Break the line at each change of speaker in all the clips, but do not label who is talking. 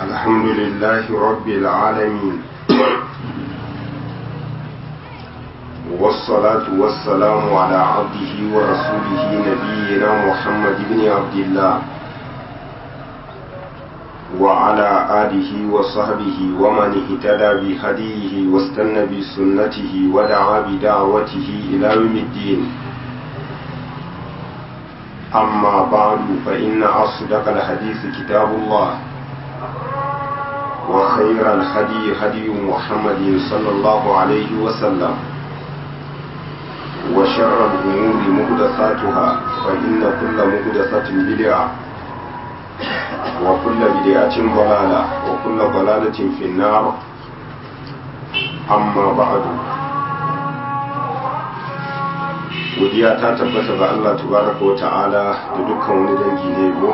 الحمد لله رب العالمين والصلاة والسلام على عبده ورسوله نبينا محمد بن عبد الله وعلى آله وصحبه ومن اهتدى بهديه واستنى بسنته ودعا بدعوته إلى يوم الدين. أما بعد فإن أصدق الحديث كتاب الله وخير الهدي هدي محمد صلى الله عليه وسلم وشر الأمور محدثاتها فإن كل محدثة بدعة وكل بدعة ضلالة وكل ضلالة في النار. أما بعد godiya ta tabbata ga Allah tabaraka wa ta'ala da dukkan wani dangi ne go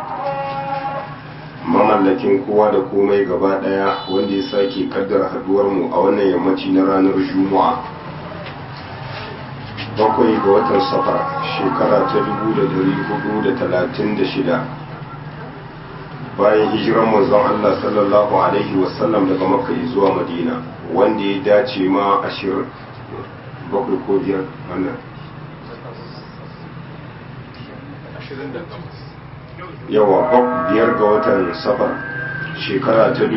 mamallakin kowa da komai gaba daya wanda ya sake kaddara haduwar mu a wannan yammaci na ranar Juma'a 7 ga watan Safar shekara ta 1436 bayan hijiran manzon Allah sallallahu alaihi wasallam daga Makka zuwa Madina wanda ya dace ma 27 ko biyar wannan yawa 5 ga watan Safar shekara ta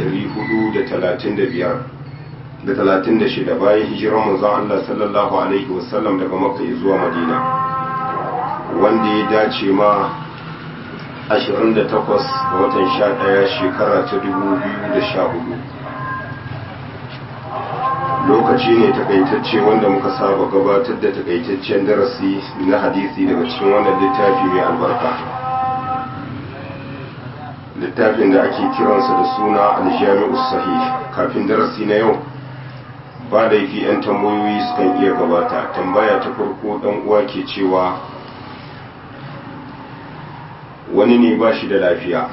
1436 bayan hijiran manzon Allah sallallahu alaihi wasallam daga Makka zuwa Madina wanda ya dace ma 28 ga watan 11 shekara ta 2014 lokaci ne takaitacce wanda muka saba gabatar da takaitaccen darasi na hadisi daga cikin wannan littafi mai albarka, littafin da ake kiransa da suna aljami'us sahih. Kafin darasi na yau ba laifi 'yan tambayoyi sukan iya gabata. Tambaya ta farko dan uwa ke cewa wani ne ba shi da lafiya,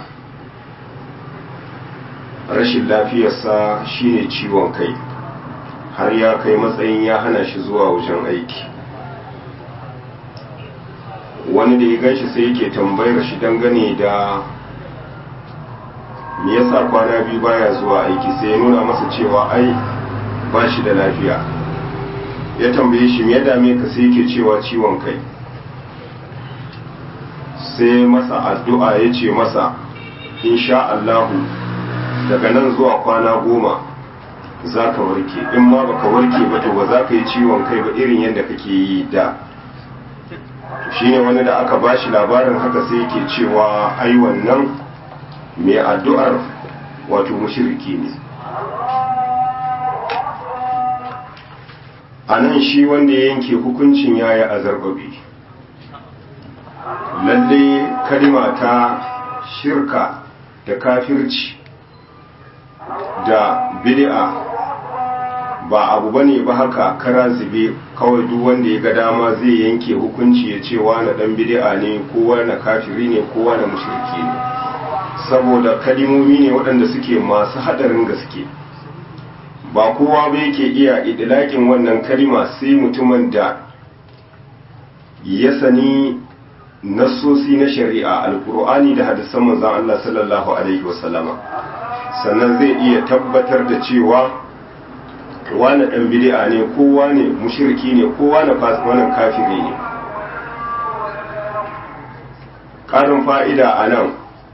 rashin lafiyarsa shine ciwon kai har ya kai matsayin ya hana shi zuwa wajen aiki. Wani da ya ganshi sai yake tambayar shi dangane da me yasa kwana biyu baya zuwa aiki, sai ya nuna masa cewa ai ba shi da lafiya. Ya tambaye shi me ya dame ka, sai yake cewa ciwon kai. sai masa addu'a ya ce masa insha Allahu daga nan zuwa kwana 10 za ka warke, in ma baka warke ba to ba za ka yi ciwon kai ba irin yadda kake yi da. Shi ne wani da aka bashi labarin haka sai yake cewa ai wannan mai addu'ar wato mushriki ne. A nan shi wanda ya yanke hukuncin yayi azarbabi. Lalle kalima ta shirka da kafirci da bid'a ba abu bane ba haka kara zube kawai duk wanda ya ga dama zai yanke hukunci ya ce wani dan bid'a ne ko wani kafiri ne ko wani mushriki ne, saboda kalimomi ne waɗanda suke masu hadarin gaske. ba kowa ba yake iya idlaƙin wannan kalima sai mutumin da ya sani nassosi na shari'a alkur'ani da hadisan manzon Allah sallallahu alaihi wasallama, sannan zai iya tabbatar da cewa wani dan bid'a ne ko wani mushriki ne ko wani wannan kafiri ne. Karin fa'ida a nan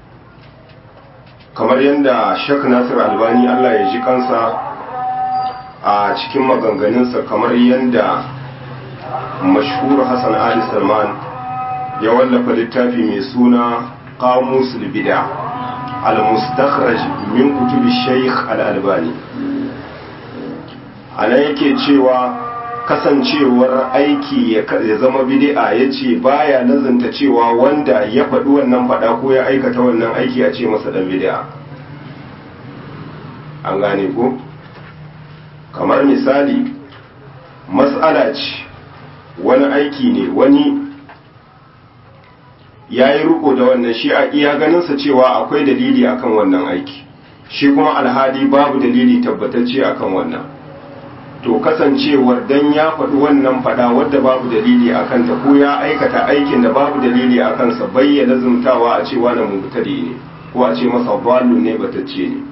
kamar yadda Sheikh Nasir Albani Allah ya ji kansa a cikin maganganunsa, kamar yadda mashhur Hassan Ali Salman ya wallafa littafi mai suna Qamus al-Bid'a al-Mustakhraj min kutub Sheikh Al-Albani. Ana yake cewa kasancewar aiki ya zama bid'a yace baya nazanta cewa wanda ya faɗi wannan faɗa ko ya aikata wannan aiki a ce masa dan bid'a. An gane ko? Kamar misali mas'ala ce, wani aiki ne wani ya yi riko da wannan, shi a iya ganinsa cewa akwai dalili akan wannan aiki, shi kuma alhali babu dalili tabbatacce akan wannan. To kasancewar dan ya faɗi wannan faɗa wadda babu dalili akan ta ko ya aikata aikin da babu dalili akan sa bayyana zumtawa a cewa na mubtadi ne, ko a ce masa dalun ne batacce ne.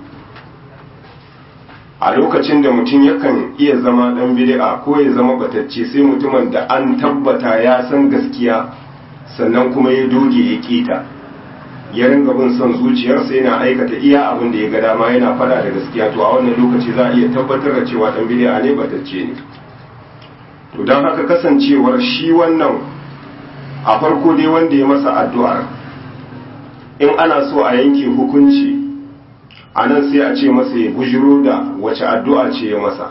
A lokacin da mutum yakan iya zama dan bid'a ko ya zama batacce sai mutumin da an tabbata ya san gaskiya sannan kuma ya doge ya kita ya ringa bin son zuciyarsa yana aikata iya abin da ya ga dama yana fada da gaskiya, to a wannan lokaci za a iya tabbatar da cewa dan bid'a ne batacce ne. to don haka kasancewar shi wannan a farko dai wanda ya masa addu'ar, in ana so a yanke hukunci a nan sai a ce masa ya bujiro da wace addu'a ce ya masa.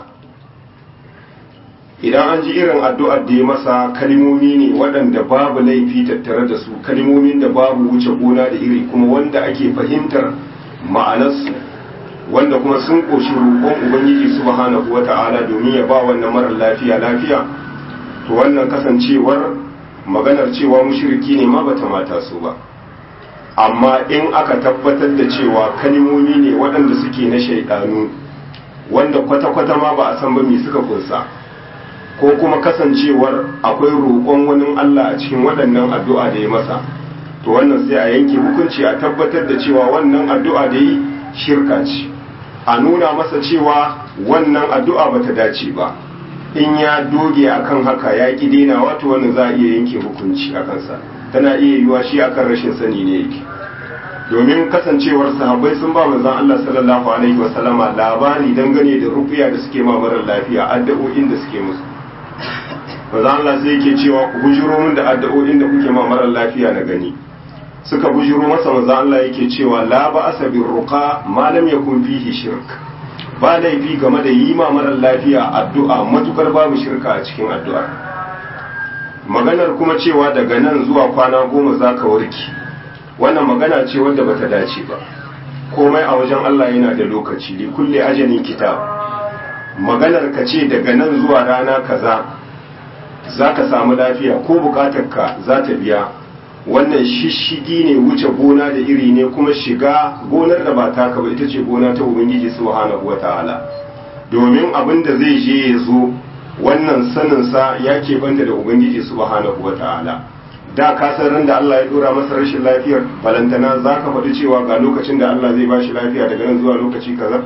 Idan an ji irin addu'ar da ya masa kalimomi ne waɗanda babu laifi tattare da su, kalimomin da babu wuce gona da iri kuma wanda ake fahimtar ma'anarsu, wanda kuma sun ƙoshi roƙon Ubangiji subhanahu wa ta'ala domin ya ba wannan marar lafiya lafiya, to wannan kasancewar maganar cewa mushriki ne ma bata mata su ba. Amma in aka tabbatar da cewa kalimomi ne waɗanda suke na shaidanu wanda kwata-kwata ma ba a san ba me suka kunsa, ko kuma kasancewar akwai roƙon wani Allah a cikin waɗannan addu'a da ya masa, to wannan sai a yanke hukunci a tabbatar da cewa wannan addu'a da yi shirka ce, a nuna masa cewa wannan addu'a bata dace ba. In ya doge akan haka ya ƙi daina, wato wannan za a iya yanke hukunci a kansa, tana iya yiwa shi akan rashin sani ne yake. Domin kasancewar sahabbai sun ba manzon Allah sallallahu alaihi wasallama labari dangane da rufiya da suke ma marar lafiya, addu'o'in da suke musu. Manzon Allah sai yake cewa ku bujiro min da addu'o'in da kuke ma marar lafiya na gani. Suka bujiro masa, manzon Allah yake cewa la ba'asa bir ruqa ma lam yakun fihi shirk. Ba laifi game da yi ma marar lafiya addu'a matukar babu shirka a cikin addu'ar. Maganar kuma cewa daga nan zuwa kwana 10 zaka warke, wannan magana ce wadda bata dace ba. Komai a wajen Allah yana da lokaci, li kulli ajalin kitab. Maganar ka ce daga nan zuwa rana kaza zaka samu lafiya ko bukatarka za ta biya, wannan shishigi ne, wuce gona da iri ne, kuma shiga gonar da ba taka ba, ita ce gona ta Ubangiji subhanahu wataala. Domin abin da zai je ya zo, wannan saninsa ya keɓanta da Ubangiji subhanahu wataala. Da ka san ran da Allah ya dora masa rashin lafiyar, balantana za ka faɗi cewa ga lokacin da Allah zai ba shi lafiya daga nan zuwa lokaci kaza.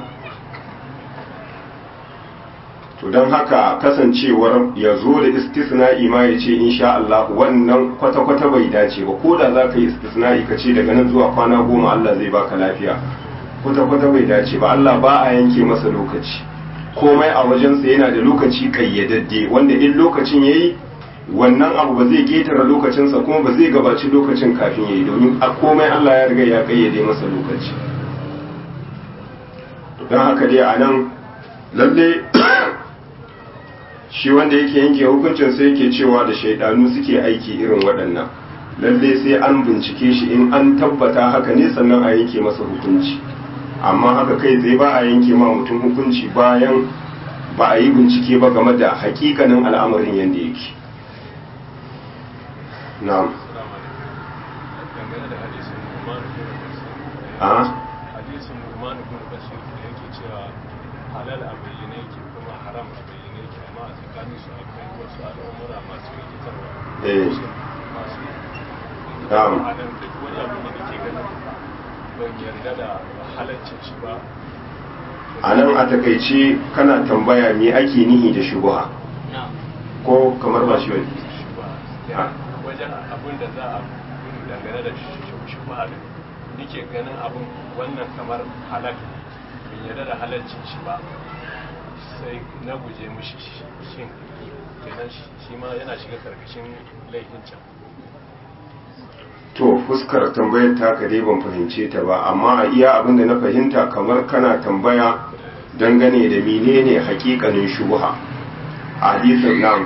To don haka kasancewar ya zo da istisna'i ma ya ce insha Allah, wannan kwata-kwata bai dace ba. Ko da za ka yi istisna'i ka ce daga nan zuwa kwana 10 Allah zai baka lafiya, kwata-kwata bai dace ba. Allah ba a yanke masa lokaci, komai a wajensa yana da lokaci kayyadadde, wanda in lokacin ya yi wannan abu ba zai ketare lokacinsa kuma ba zai gabaci lokacin kafin ya yi, domin a komai Allah ya riga ya kayyade masa lokaci. Don haka dai a nan lalle shi wanda yake yanke hukuncin sai yake cewa da shaidanu suke aiki irin waɗannan, lalle sai an bincike shi, in an tabbata haka ne sannan a yanke masa hukunci. Amma haka kai zai ba a yanke ma mutum hukunci bayan ba a yi bincike ba game da hakikanin al'amarin yadda yake. Na'am.
Hadisin Nu'man ibn Bashir da yake cewa halal a bayyane yake kuma haram a bayyane yake, amma a tsakanin su akwai wasu al'amura masu rikitarwa. Na'am. Adam da wani abu da nake ganin ban yarda da halaccin shi ba.
A nan a takaice kana tambaya me ake nihi da shubha? Ko kamar ba shi wani?
Wajen abin da za a gudu dangane da shubha din, nike ganin abin wannan kamar halak, bin yarda da halaccin shi ba, sai na guje mushi shin kenan shi ma yana shiga karkashin laifin can.
To fuskar tambayar taka dai ban fahimce ta ba, amma a iya abin da na fahimta kamar kana tambaya dangane da menene hakikanin shubha a hadisin nan.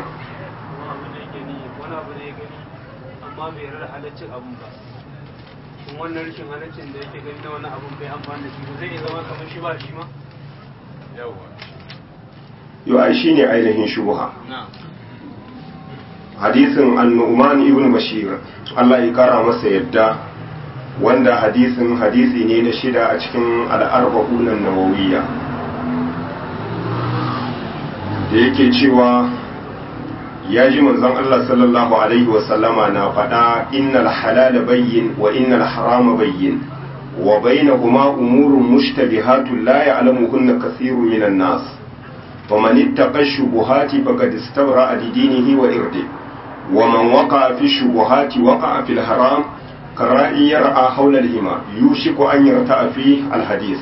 Amma bai yarda halaccin abun ba, shin wannan rashin halaccin da yake gani da wani abun bai amfani da shi ba zai iya zama kamar shi ba shi ma?
Yau ai shine ainihin shubha. Hadisin An-Nu'man ibn Bashir, Allah ya kara masa yadda, wanda hadisi ne na 6 a cikin al-Arba'un an-Nawawiyya, da yake cewa ya ji manzon Allah sallallahu alaihi wasallama na faɗa innal halala bayyin wa innal harama bayyin wa bainahuma umurun mushtabihatun la ya'lamuhunna kathirun minan nas faman ittaqa shubuhati faqad istabra'a li dinihi wa irdihi wa man waqa'a fi shubuhati waqa'a fil haram kara'i yar'a hawla al-hima yushiku an yarta'a fi al-hadith.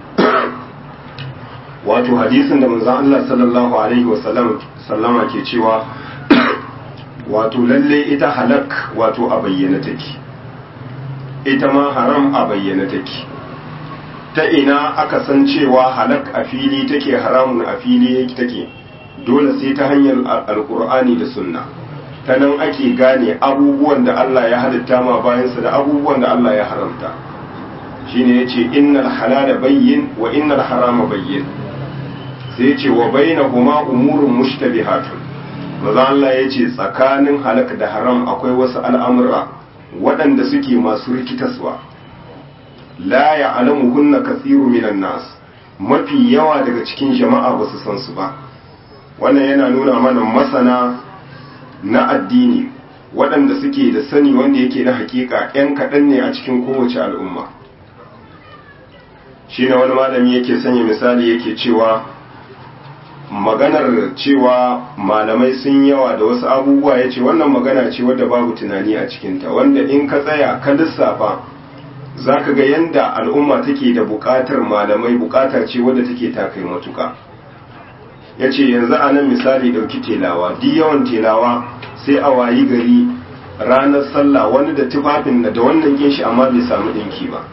Wato hadisin da manzon Allah sallallahu alaihi wasallama ke cewa wato lalle ita halak wato a bayyana take, ita ma haram a bayyana take. Ta ina aka san cewa halak a fili take haramun a fili take? Dole sai ta hanyar alkur'ani da sunna. Ta nan ake gane abubuwan da Allah ya halitta ma bayansa da abubuwan da Allah ya haramta. Shine yace innal halala bayyin wa innal harama bayyin. Sai yace wa bainahuma umurun mushtabihatun. Maza Allah yace tsakanin halak da haram akwai wasu al'amura waɗanda suke masu rikitaswa. La ya'lamuhunna kathiru minan nas. Mafi yawa daga cikin jama'a ba su san su ba. Wannan yana nuna mana masana na addini waɗanda suke da sani wanda yake na hakika ‘yan kaɗan ne a cikin kowace al'umma. Shi ne wani malami yake sanya misali yake cewa maganar cewa malamai sun yawa da wasu abubuwa ya ce wannan magana ce wadda babu tunani a cikinta, wanda in ka tsaya ka lissafa za ka ga yadda al'umma take da buƙatar malamai, buƙata ce wadda take takai matuka. Ya ce yanzu a nan misali ɗauki telawa, duk yawan telawa sai a wayi gari ranar sallah wani da tufafin da wannan ginshi amma bai samu ɗinki ba.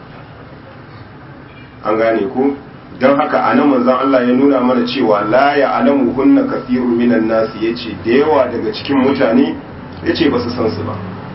An gane ku? Don haka a nan manzan Allah ya nuna mana cewa la ya alamu hunna kafirun minan nasi, ya ce da yawa daga cikin mutane ya ce ba su san su ba.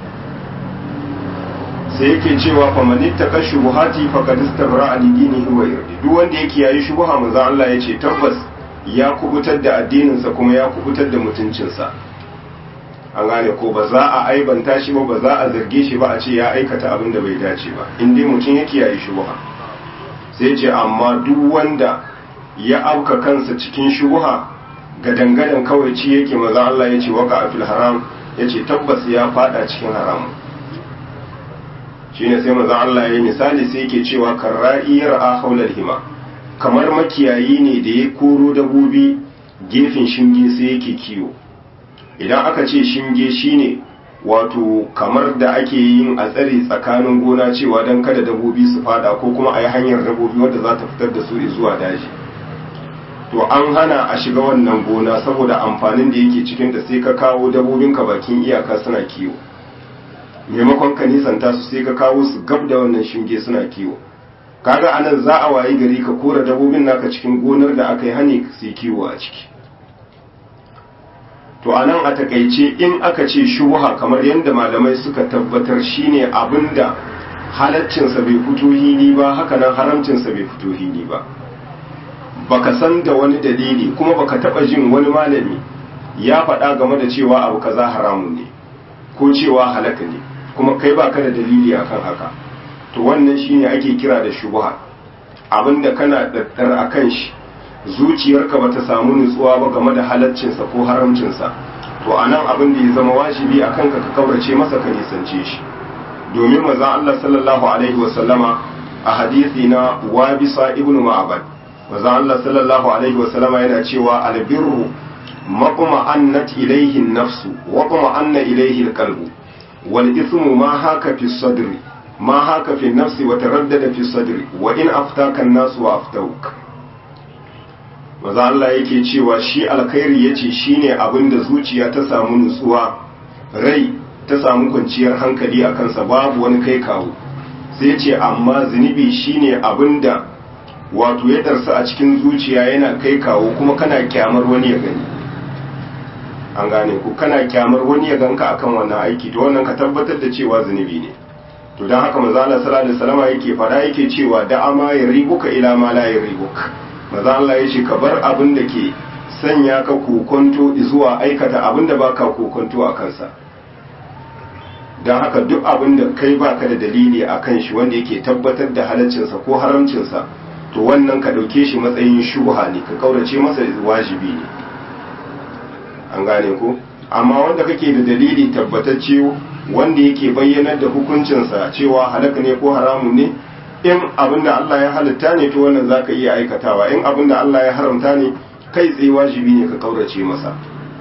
Sai yake cewa famanit ta kashi buhati fakadistar ra'ali dini huwa irdi, duk wanda yake yayi shubuha manzan Allah ya ce tabbas ya kubutar da addininsa kuma ya kubutar da mutuncinsa. An gane ko ba za a aibanta shi ba za a zarge shi ba a ce ya aikata abin da bai dace ba in dai mutum yake yayi shubuha. Sai ce amma duk wanda ya auka kansa cikin shubuha ga dangadan kawai ci yake maza Allah ya ce waka a fil haram, ya ce tabbas ya fada cikin haram. Shine sai maza Allah ya yi misali sai yake cewa karra'iyar a haular hima, kamar makiyayi ne da ya koro dabobi gefen shinge sai yake kiwo. Idan aka ce shinge shine wato kamar da ake yin a tsare tsakanin gona cewa don kada dabobi su fada ko kuma a yi hanyar dabobi wadda za ta fitar da su zuwa daji. To an hana a shiga wannan gona saboda amfanin da yake cikin da sai ka kawo dabobinka bakin iyaka suna kiwo. Maimakon ka nisanta su sai ka kawo su gab da wannan shinge suna kiwo. Kaga anan za a wayi gari ka kora dabobin naka cikin gonar da aka yi hani su kiwo a ciki. To anan a takaice in aka ce shubha kamar yadda malamai suka tabbatar shine abinda halaccinsa bai fito hili ba, haka nan haramcinsa bai fito hili ba. Baka san da wani dalili kuma baka taba jin wani malami ya faɗa game da cewa abu kaza haramun ne ko cewa halaka ne kuma kai baka da dalili akan haka. To wannan shine ake kira da shubha, abinda kana daddar akan shi zuciyarka bata samu nutsuwa ba game da halaccinsa ko haramcinsa. To anan abin da ya zama wajibi akan ka kaurace masa ka nisance shi. Domin manzon Allah sallallahu alaihi wasallama a hadisi na Wabisa ibn Ma'bad, manzon Allah sallallahu alaihi wasallama yana cewa albirru maqma annat ilayhi an-nafsu wa qama anna ilayhi al-qalbu wal ithmu ma haka fi sadri ma haka fi nafsi wa taraddada fi sadri wa in aftaka an-nas wa aftawk. Maza Allah yake cewa shi alkhairi yace shine abinda zuciya ta samu nutsuwa, rai ta samu kwanciyar hankali a kansa babu wani kai kawo. Sai yace amma zunubi shine abinda wato ya darsa a cikin zuciya yana kai kawo kuma kana kyamar wani ya gani. An gane ku, kana kyamar wani ya ganka akan wannan aiki, to wannan ka tabbatar da cewa zunubi ne. To dan haka manzo Allah sallallahu alaihi wasallam yake fada yake cewa da'ama yaribuka ila ma la yaribuka. Maza Allah ya ce ka bar abin da ke sanya ka kokonto zuwa aikata abin da baka kokonto a kansa. Don haka duk abin da kai baka da dalili a kan shi wanda yake tabbatar da halaccinsa ko haramcinsa, to wannan ka ɗauke shi matsayin shubha ne, ka kaurace masa wajibi ne. An gane ko? Amma wanda kake da dalili tabbatacce wanda yake bayyanar da hukuncinsa cewa halaka ne ko haramun ne, in abinda Allah ya halitta ne to wannan zaka iya aikatawa, in abinda Allah ya haramta ne kai tsaye wajibi ne ka kaurace masa.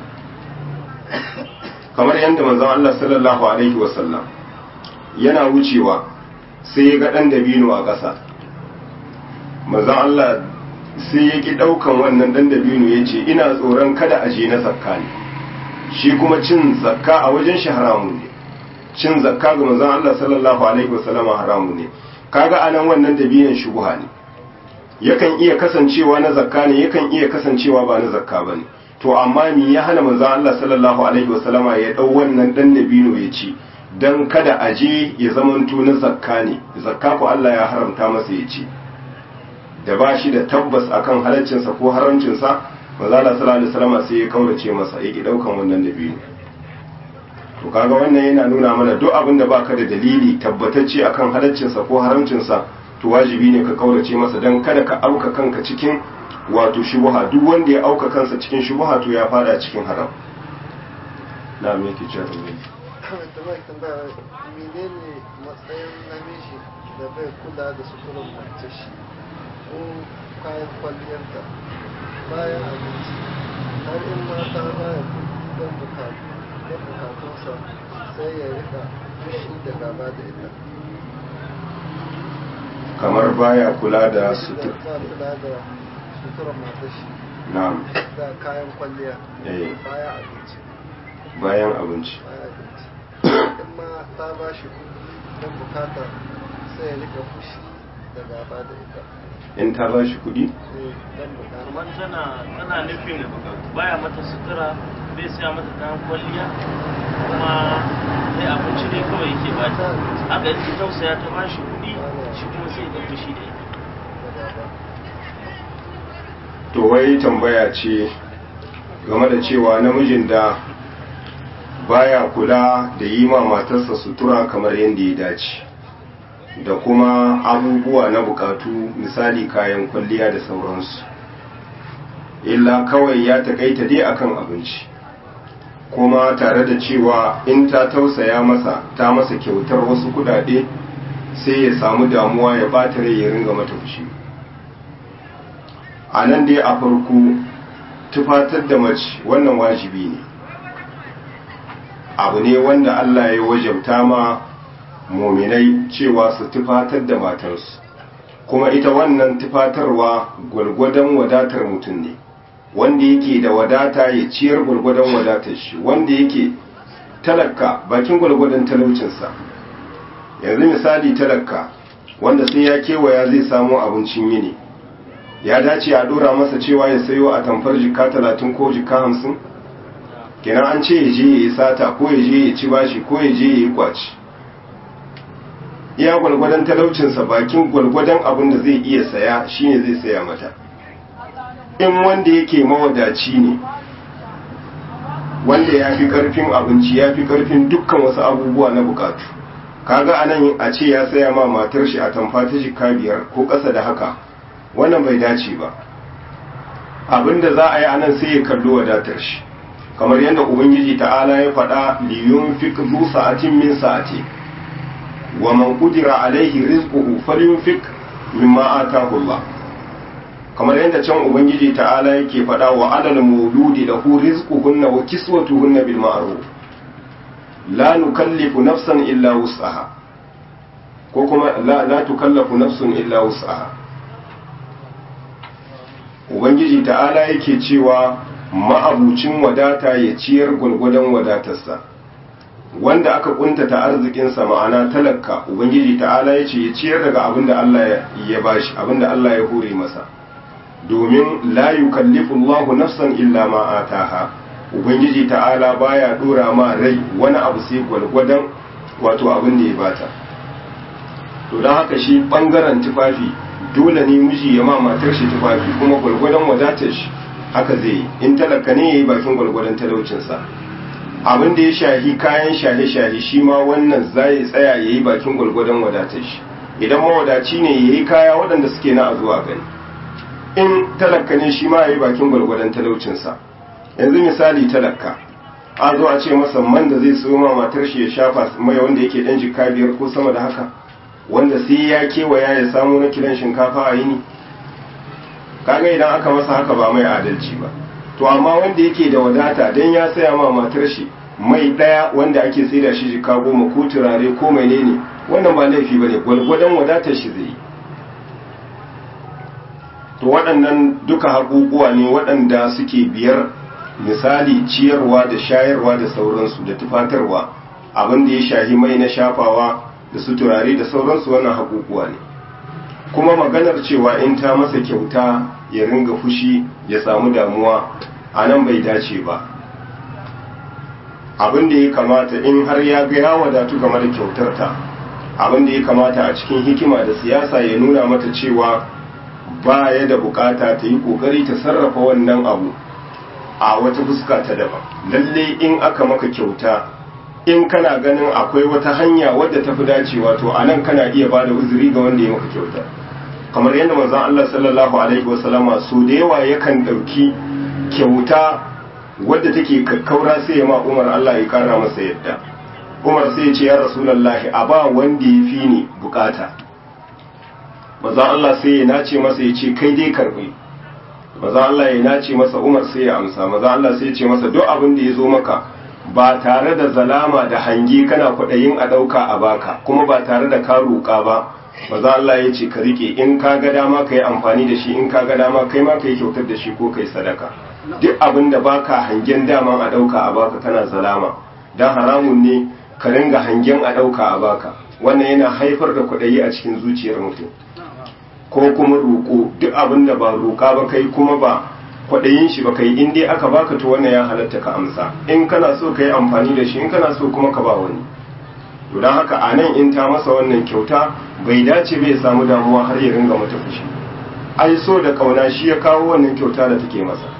Kamar yadda manzon Allah sallallahu alaihi wasallam yana wucewa sai ya ga dan dabino a ƙasa, manzon Allah sai ya ki daukan wannan dan dabino yace ina tsoron kada a je na zakka ne, shi kuma cin zakka a wajen shi haramun ne, cin zakka ga manzon Allah sallallahu alaihi wasallam haramun ne. Kaga anan wannan dabiyan shubha ne, yakan iya kasancewa na zakka ne, yakan iya kasancewa ba na zakka bane. To amma me ya hana manzon Allah sallallahu alaihi wasallama ya dau wannan dan dabino ya ci dan kada aje ya zamanto na zakka ne, zakka ko Allah ya haramta masa ya ci, da ba shi da tabbas akan halaccinsa ko haramcinsa, manzon Allah sallallahu alaihi wasallama sai ya kaurace masa, ya ki daukan wannan dabino. To kaga wannan yana nuna mana duk abin da baka da dalili tabbatacce akan halaccinsa ko haramcinsa, to wajibi ne ka kaurace masa dan kada ka auka kanka cikin wato shubha. Duk wanda ya auka kansa cikin shubha to ya fada cikin haram. Na me yake cewa
menene matsayin namiji da bai kula da suturar mace shi ko kayan kwalliyarta bayan abinci, har in mata baya don bukatunsa sai ya rika fushi da gaba da ita.
kamar baya kula da sutur
suturar matashi
na'am
da kayan kwalliya
bayan abinci
in ma ta ba shi don bukata sai ya rika fushi da gaba da ita.
in ta ba shi kudi
kamar tana nufin baya mata sutura, bai siya mata kayan kwalliya, kuma sai abinci ne kawai yake ba ta, haka yake tausaya ta ba shi kudi, shi kuma sai ya fushi da ita.
to wai tambaya ce game da cewa namijin da baya kula da yi ma matarsa sutura kamar yadda ya dace, da kuma abubuwa na bukatu misali kayan kwalliya da sauransu, illa kawai ya takaita dai akan abinci, kuma tare da cewa in ta tausaya masa ta masa kyautar wasu kudade sai ya samu damuwa ya bata rai ya ringa mata fushi. A nan dai a farko tufatar da mace wannan wajibi ne, abu ne wanda Allah ya wajabta ma muminai cewa su tufatar da matarsu, kuma ita wannan tufatarwa gwargwadon wadatar mutum ne, wanda yake da wadata ya ciyar gwargwadon wadatar shi, wanda yake talaka bakin gwargwadon talaucinsa. Yanzu misali talaka wanda sai ya kewaya zai samu abincin yini, ya dace a dora masa cewa ya sayo a tamfar jika 30 ko jika 50? Kenan an ce ya je ya yi sata ko ya je ya ci bashi ko ya je ya yi kwaci. Iya gwalgwadon talaucinsa bakin gwalgwadon abin da zai iya saya shine zai saya mata. In wanda yake mawadaci ne, wanda ya fi karfin abinci, ya fi karfin dukkan wasu abubuwa na bukatu, kaga anan a ce ya saya ma matar shi a tamfa ta jika 5 ko ƙasa da haka, wannan bai dace ba. Abinda za a yi anan sai ya kallo wadatar shi, kamar yadda ubangiji ta'ala ya faɗa liyunfiq zu sa'atin min sa'ati wa man qudira alaihi rizquhu falyunfiq mimma ataahu Allah. Kamar yadda can ubangiji ta'ala yake faɗa wa alal mawludi lahu rizquhunna wa kiswatuhunna bil ma'ruf la nukallifu nafsan illa wus'aha, ko kuma la tukallafu nafsun illa wus'aha. Ubangiji ta'ala yake cewa ma'abucin wadata ya ciyar gwargwadon wadatarsa, wanda aka kuntata arzikinsa ma'ana talaka, ubangiji ta'ala ya ce ya ciyar daga abinda Allah ya bashi, abinda Allah ya hore masa, domin la yukallifu Allahu nafsan illa ma ataha. Ubangiji ta'ala baya dora ma rai wani abu sai gwargwadon wato abin da ya bata. To don haka shi bangaren tufafi dole ne miji ya ma matar shi tufafi kuma gwargwadon wadatar shi haka zai yi. In talaka ne ya yi bakin gwargwadon talaucinsa. Abin da ya shahi kayan shahe-shahe shi ma wannan zai tsaya ya yi bakin gwargwadon wadatar shi. Idan mawadaci ne ya yi kaya waɗanda suke na a zuwa gani. In talaka ne shi ma ya yi bakin gwargwadon talaucinsa. Yanzu misali talaka a zo a ce masa man da zai so ma matar shi ya shafa mai wanda yake ɗan jika 5 ko sama da haka, wanda sai ya kewaya ya samu na kilan shinkafa a yini? Kaga idan aka masa haka ba mai adalci ba. To amma wanda yake da wadata dan ya saya ma matar shi mai daya wanda ake saida shi jika 10 ko turare ko menene, wannan ba laifi bane, gwalgwadon wadatar shi zai yi. To waɗannan duka haƙuƙuwa ne waɗanda suke biyar, misali ciyarwa da shayarwa da sauransu da tufatarwa, abin da ya shahi mai na shafawa da su turare da sauransu, wannan haƙuƙuwa ne. Kuma maganar cewa in ta masa kyauta ya ringa fushi ya samu damuwa, a nan bai dace ba. Abin da ya kamata in har ya ga ya wadatu game da kyautarta, abin da ya kamata a cikin hikima da siyasa ya nuna mata cewa ba ya da bukata ta yi kokari ta sarrafa wannan abu a wata fuska ta daban. Lalle in aka maka kyauta, in kana ganin akwai wata hanya wadda ta fi dacewa, to a nan kana iya ba da uzuri ga wanda ya maka kyauta. Kamar yadda manzon Allah sallallahu alaihi wasallama so da yawa yakan ɗauki kyauta wadda take kakkaura sai ya ma Umar, Allah ya kara masa yadda. Umar sai ya ce ya Rasulullahi, a ba wanda ya fi ni bukata. Manzon Allah sai ya nace masa ya ce kai dai karbi. Manzon Allah ya nace masa, Umar sai ya amsa. Manzon Allah sai ya ce masa duk abin da ya zo maka ba tare da zalama da hangi kana kwaɗayin a ɗauka a baka, kuma ba tare da ka roƙa ba, manzon Allah ya ce ka rike, in ka ga dama ka yi amfani da shi, in ka ga dama kai ma ka yi kyautar da shi ko kai sadaka. Duk abin da baka hangen daman a ɗauka a baka kana zalama, dan haramun ne ka ringa hangen a ɗauka a baka. Wannan yana haifar da kwaɗayi a cikin zuciyar mutum. Ko kuma roƙo, duk abin da ba roƙa ba kai kuma ba kwaɗayin shi ba kai, in dai aka baka to wannan ya halatta ka amsa. In kana so ka yi amfani da shi, in kana so kuma ka ba wani. To don haka a nan in ta masa wannan kyauta bai dace bai samu damuwa har ya ringa mata fushi. Ai so da kauna shi ya kawo wannan kyauta da take masa.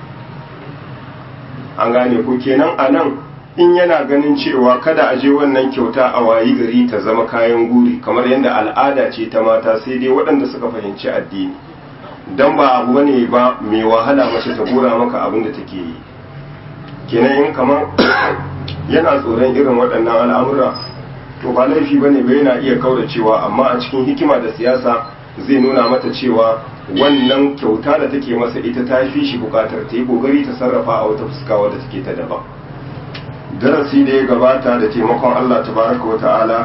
An gane ko kenan a nan in yana ganin cewa kada a je wannan kyauta a wayi gari ta zama kayan guri, kamar yadda al'ada ce ta mata, sai dai waɗanda suka fahimci addini, dan ba abu bane ba mai wahala mace ta gora maka abin da take yi. Kenan in kamar yana tsoron irin waɗannan al'amura, to ba laifi bane ba, yana iya kaura cewa, amma a cikin hikima da siyasa zai nuna mata cewa wannan kyauta da take masa ita ta fi shi bukatar ta yi kokari ta sarrafa a wata fuska wadda take ta daban. Darasi da ya gabata da taimakon Allah tabaraka wa ta'ala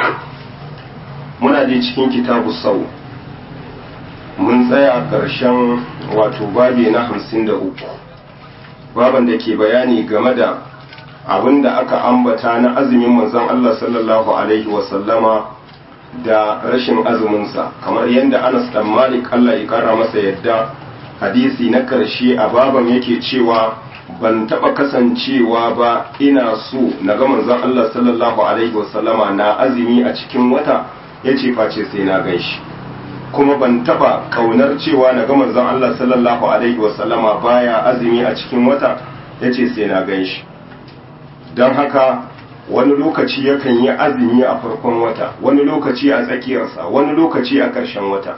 muna je cikin kitabu sau, mun tsaya ƙarshen wato babi na 53, baban da ke bayani game da abin da aka ambata na azumin manzon Allah sallallahu alaihi wasallama da rashin azuminsa, kamar yadda Anas dan Malik Allah ya kara masa yadda, hadisi na ƙarshe a baban yake cewa ban taɓa kasancewa ba ina so na ga manzon Allah sallallahu alaihi wasallama na azumi a cikin wata, yace face sai na ganshi. Kuma ban taɓa kaunar cewa na ga manzon Allah sallallahu alaihi wasallama baya azumi a cikin wata, yace sai na ganshi. Don haka wani lokaci yakan yi azumi a farkon wata, wani lokaci a tsakiyarsa, wani lokaci a ƙarshen wata.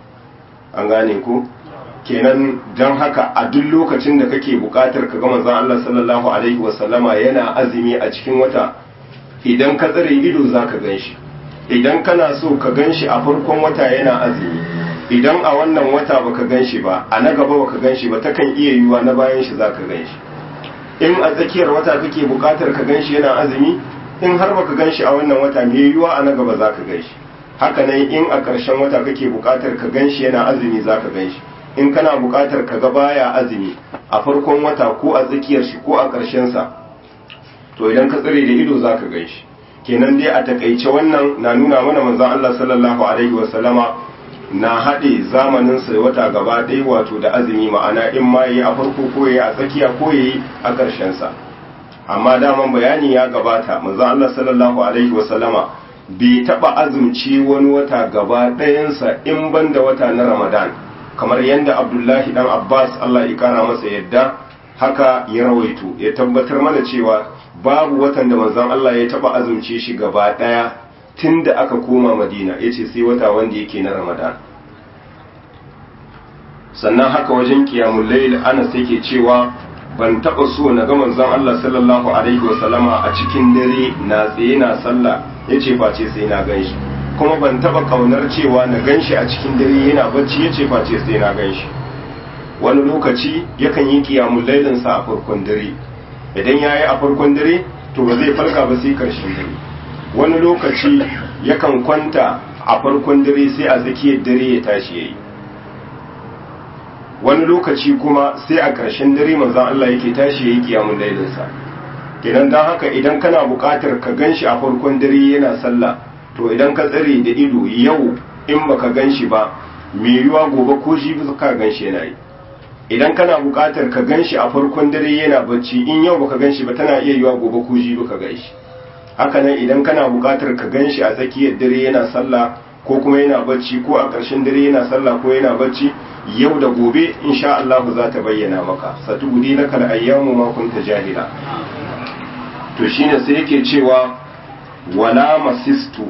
An gane ku? Kenan don haka a duk lokacin da kake bukatar ka ga manzon Allah sallallahu alaihi wasallama yana azumi a cikin wata, idan ka tsare ido zaka ganshi. Idan kana so ka ganshi a farkon wata yana azumi, idan a wannan wata baka ganshi ba, a na gaba baka ganshi ba, takan iya yiwuwa na bayan shi zaka ganshi. In a tsakiyar wata kake bukatar ka ganshi yana azumi, in har baka ganshi a wannan wata me yiwuwa a na gaba zaka ganshi. Haka nan in a ƙarshen wata kake bukatar ka ganshi yana azumi zaka ganshi. In kana buƙatar ka ga baya azumi a farkon wata ko a tsakiyar shi ko a ƙarshen sa, to idan ka tsare da ido zaka gan shi. Kenan dai a takaice wannan na nuna mana manzon Allah sallallahu alaihi wasallama na haɗe zamanin sa wata gaba ɗaya wato da azumi, ma'ana in ma yayi a farko ko yayi a tsakiya ko yayi a ƙarshen sa. Amma daman bayani ya gabata, manzon Allah sallallahu alaihi wasallama bai taɓa azumci wani wata gaba ɗayansa in banda wata na Ramadan, kamar yadda Abdullahi dan Abbas Allah ya kara masa yadda haka ya rawaito, ya tabbatar mana cewa babu watan da manzon Allah ya taba azumce shi gaba daya tunda aka koma Madina, yace sai wata wanda yake na Ramadan. Sannan haka wajen qiyamul layl Anas yake cewa ban taba so na ga manzon Allah sallallahu alaihi wasallama a cikin dare na tsaye na sallah, yace face sai na ganshi. kuma ban taba kaunar cewa na ganshi a cikin dare yana bacci yace face sai na ganshi. Wani lokaci yakan yi qiyamul lailin sa a farkon dare, idan yayi a farkon dare to ba zai farka ba sai karshen dare. Wani lokaci yakan kwanta a farkon dare sai a tsakiyar dare ya tashi yayi. Wani lokaci kuma sai a ƙarshen dare manzon Allah yake tashi yayi qiyamul lailin sa. Kenan dan haka idan kana buƙatar ka ganshi a farkon dare yana sallah, to idan ka tsare da ido yau in baka ganshi ba mai yiwa gobe ko jibi ka ganshi yana yi. Idan kana buƙatar ka ganshi a farkon dare yana bacci, in yau baka ganshi ba tana iya yiwa gobe ko jibi ka ganshi. Haka nan idan kana buƙatar ka ganshi a tsakiyar dare yana sallah ko kuma yana bacci, ko a ƙarshen dare yana sallah ko yana bacci, yau da gobe insha Allah za ta bayyana maka. Satubudi laka al-ayyamu ma kunta jahila. To shine sai yake cewa wala masistu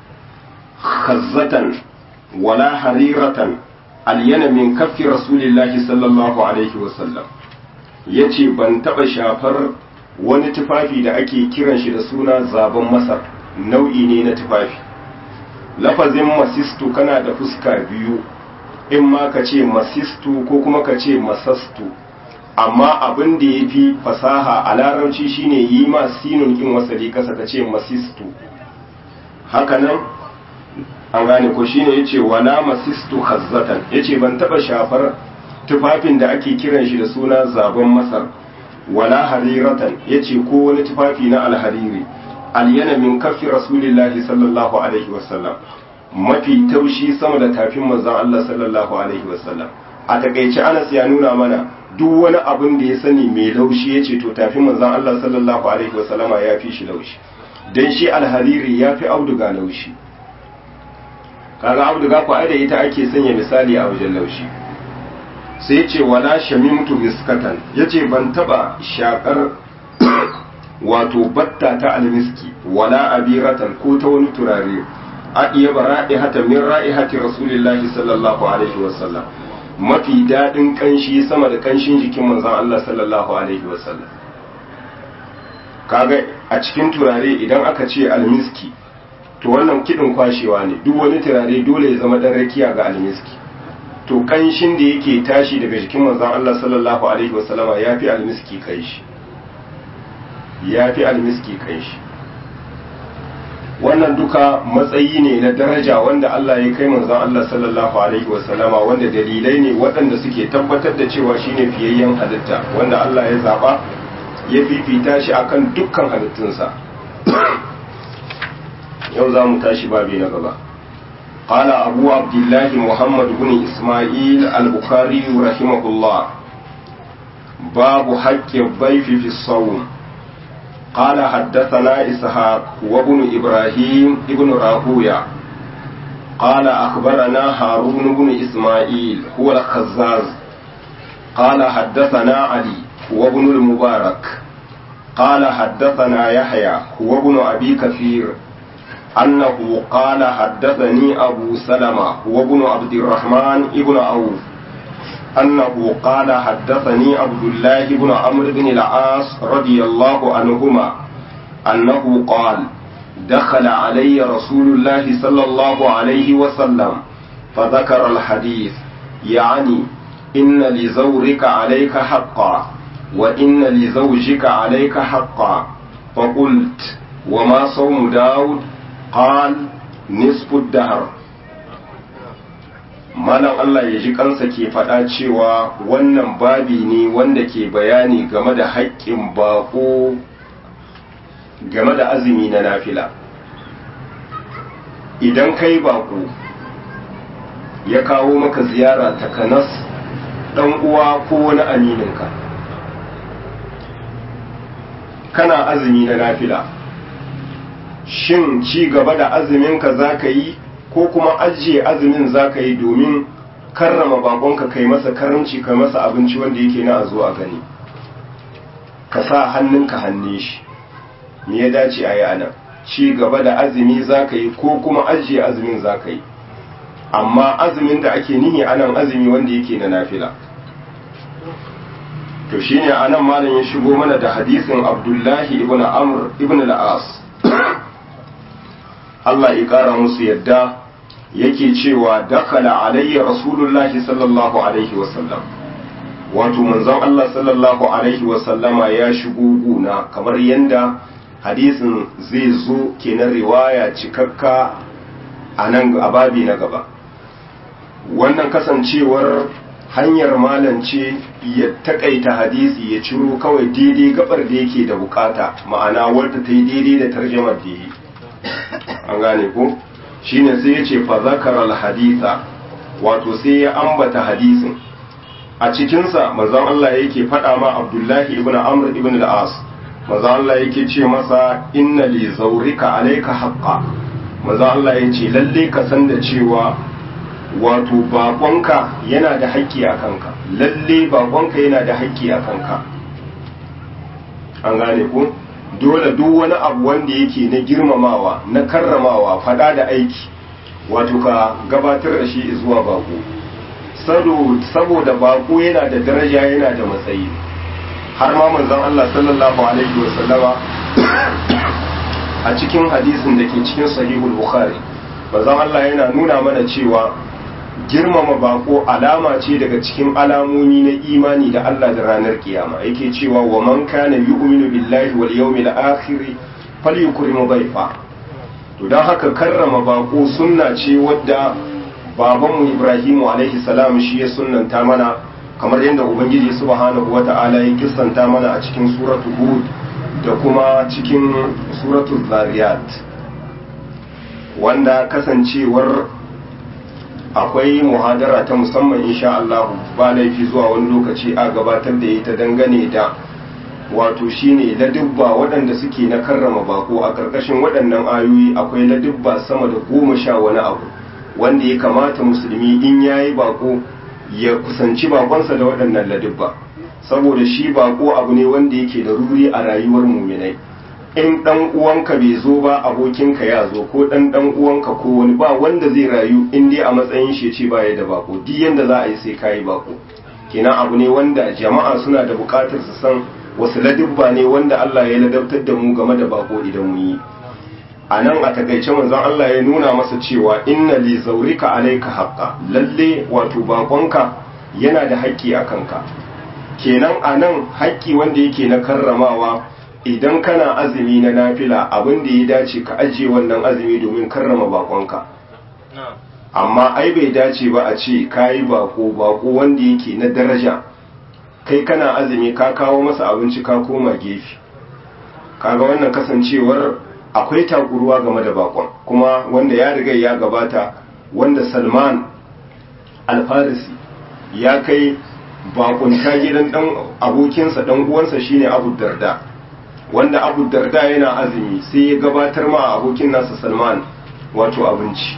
khazzatan wala hariratan alyana min kaffi rasulillahi sallallahu alaihi wasallam. Yace ban taba shafar wani tufafi da ake kiran shi da suna zaben masar, nau'i ne na tufafi. Lafazin masistu kana da fuska biyu, in ma ka ce masistu ko kuma ka ce masastu, amma abin da ya fi fasaha a larabci shine yi ma sinun kin wasali kasa ka ce masistu. Hakanan an gane ko shine yace wala masistu khazzatan, yace ban taba shafar tufafin da ake kiran shi da suna zaben masar, wala hariratan yace ko wani tufafi na alhariri, alyana min kaffi rasulillahi sallallahu alaihi wasallam, mafi taushi sama da tafin manzon Allah sallallahu alaihi wasallam. A takeice Anas ya nuna mana duk wani abin da ya sani mai laushi yace to tafin manzon Allah sallallahu alaihi wasallama ya fi shi laushi, dan shi alhariri ya fi auduga laushi. Kaga auduga ko ai da ita ake sanya misali a wajen laushi. Sai yace wala shamimtu miskatan, yace ban taba shakar wato batta ta almiski wala abiratan ko ta wani turare adiya bara'ihata min ra'ihati rasulillahi sallallahu alaihi wasallam, mafi dadin kanshi sama da kanshin jikin manzon Allah sallallahu alaihi wasallam. Kaga a cikin turare idan aka ce almiski to wannan kidin kwashewa ne, duk wani turare dole ya zama dan rakiya ga almiski. To kanshin da yake tashi daga jikin manzon Allah sallallahu alaihi wasallama yafi almiski kanshi, yafi almiski kanshi. Wannan duka matsayi ne na daraja wanda Allah ya kai manzon Allah sallallahu alaihi wasallama, wanda dalilai ne waɗanda suke tabbatar da cewa shine fiyayyen halitta wanda Allah ya zaba ya fifita shi akan dukkan halittunsa. Yau za mu tashi babi na gaba. قال أبو عبد الله محمد بن إسماعيل البخاري رحمه الله باب حق الضيف في الصوم. قال حدثنا إسحاق وابن إبراهيم ابن راهوية قال أخبرنا هارون بن إسماعيل هو الخزاز قال حدثنا علي وابن المبارك قال حدثنا يحيى هو ابن أبي كثير أنه قال حدثني أبو سلمة هو ابن عبد الرحمن ابن عوف أنه قال حدثني عبد الله بن عمرو بن العاص رضي الله عنهما أنه قال دخل علي رسول الله صلى الله عليه وسلم فذكر الحديث، يعني إن لزورك عليك حقا وإن لزوجك عليك حقا. فقلت وما صوم داود؟ قال نصف الدهر. malam Allah ya ji kansa ke faɗa cewa wannan babi ne wanda ke bayani game da haƙƙin baƙo game da azumi na nafila. Idan kai baƙo ya kawo maka ziyara takanas ɗan uwa ko wani amininka, kana azumi na nafila, shin ci gaba da azuminka za ka yi ko kuma ajiye azumin za ka yi domin karrama bakonka, kai masa karamci, kai masa abinci wanda yake na a zo a gani, ka sa hannunka hanne shi? Me ya dace a yi anan? Ci gaba da azumi za ka yi ko kuma ajiye azumin za ka yi? Amma azumin da ake nihi anan azumi wanda yake na nafila. To shine anan malam ya shigo mana da hadisin Abdullahi ibn Amr ibn al-As Allah ya kara musu yadda yake cewa dakala alayya rasulullahi sallallahu alaihi wasallam, wato manzon Allah sallallahu alaihi wasallama ya shigo guna, kamar yanda hadisin zai zo kenan riwaya cikakka a nan a babi na gaba. Wannan kasancewar hanyar malance ya takaita hadisi ya ciro kawai daidai gabar da yake da bukata, ma'ana wadda ta yi daidai da tarjamar da yi, an gane ko shine sai ya ce fa zakara al-haditha, wato sai ya ambata hadisin. A cikinsa manzon Allah yake faɗa ma Abdullahi ibn Amr ibn al-As, manzon Allah yake ce masa inna li zawrika alayka haqqa, manzon Allah yace lalle ka san da cewa wato bakonka yana da haƙƙi a kanka, lalle bakonka yana da haƙƙi a kanka, an gane ko dole duk wani abu wanda yake na girmamawa na karramawa fada da aiki wato ka gabatar da shi zuwa bako, saboda bako yana da daraja yana da matsayi. Har ma manzon Allah sallallahu alaihi wasallama a cikin hadisin da ke cikin sahihul bukhari manzon Allah yana nuna mana cewa girmama bako alama ce daga cikin alamomi na imani da Allah da ranar kiyama. Yake cewa wa man kana yu'minu billahi wal yawmil akhir falyukrim dhayfa. To dan haka karrama bako sunna ce wadda babanmu Ibrahimu alaihi salam shi ya sunnanta mana, kamar yadda ubangiji subhanahu wata'ala ya kissanta mana a cikin suratul hud da kuma cikin suratul zariyat, wanda kasancewar akwai muhadara ta musamman insha Allah ba laifi zuwa wani lokaci a gabatar da ita dangane da wato shine ladubba waɗanda suke na karrama bako. A ƙarƙashin waɗannan ayoyi akwai ladubba sama da 10 wani abu wanda ya kamata musulmi in yayi bako ya kusanci bakonsa da waɗannan ladubba, saboda shi bako abu ne wanda yake da ruri a rayuwar muminai. In dan uwanka bai zo ba abokinka ya zo, ko dan uwanka ko wani, ba wanda zai rayu in dai a matsayin shi ce baya da bako, duk yanda za a yi sai kai bako. Kenan abu ne wanda jama'a suna da bukatar su san wasu ladubba ne wanda Allah ya ladabtar da mu game da bako idan mun yi. A nan a takaice manzon Allah ya nuna masa cewa inna li zawrika alayka haqqa, lalle wato bakonka yana da haƙƙi a kanka. Kenan a nan haƙƙi wanda yake na karramawa, idan kana azumi na nafila abin da ya dace ka ajiye wannan azumi domin karrama bakonka. Amma ai bai dace ba a ce kayi bako wanda yake na daraja, kai kana azumi ka kawo masa abinci ka koma gefe. Kaga wannan kasancewar akwai takuruwa game da bakon, kuma wanda ya riga ya gabata, wanda Salman Al-Farisi ya kai bakunta gidan dan abokinsa dan uwansa shine Abu Darda, wanda Abu Darda yana azumi sai ya gabatar ma abokin nasa Salman wato abinci.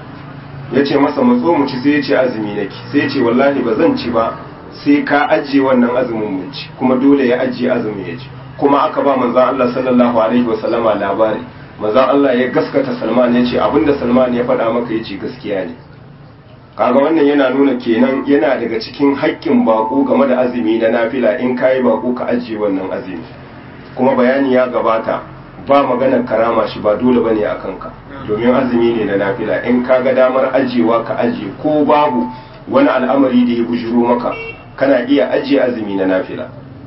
Ya ce masa matso mu ci, sai ya ce azumi nake, sai ya ce wallahi ba zan ci ba sai ka ajiye wannan azumin mun ci, kuma dole ya ajiye azumin ya ci. Kuma aka ba manzon Allah sallallahu alaihi wasallama labari, manzon Allah ya gaskata Salman, ya ce abinda Salman ya faɗa maka ya ce gaskiya ne. Kaga wannan yana nuna kenan yana daga cikin haƙƙin bako game da azumi na nafila, in kayi bako ka ajiye wannan azumi. Kuma bayani ya gabata ba maganar karama shi ba dole bane a kanka, domin azumi ne na nafila. In ka ga damar ajiyewa ka ajiye, ko babu wani al'amari da ya bujiro maka kana iya ajiye azumi na nafila.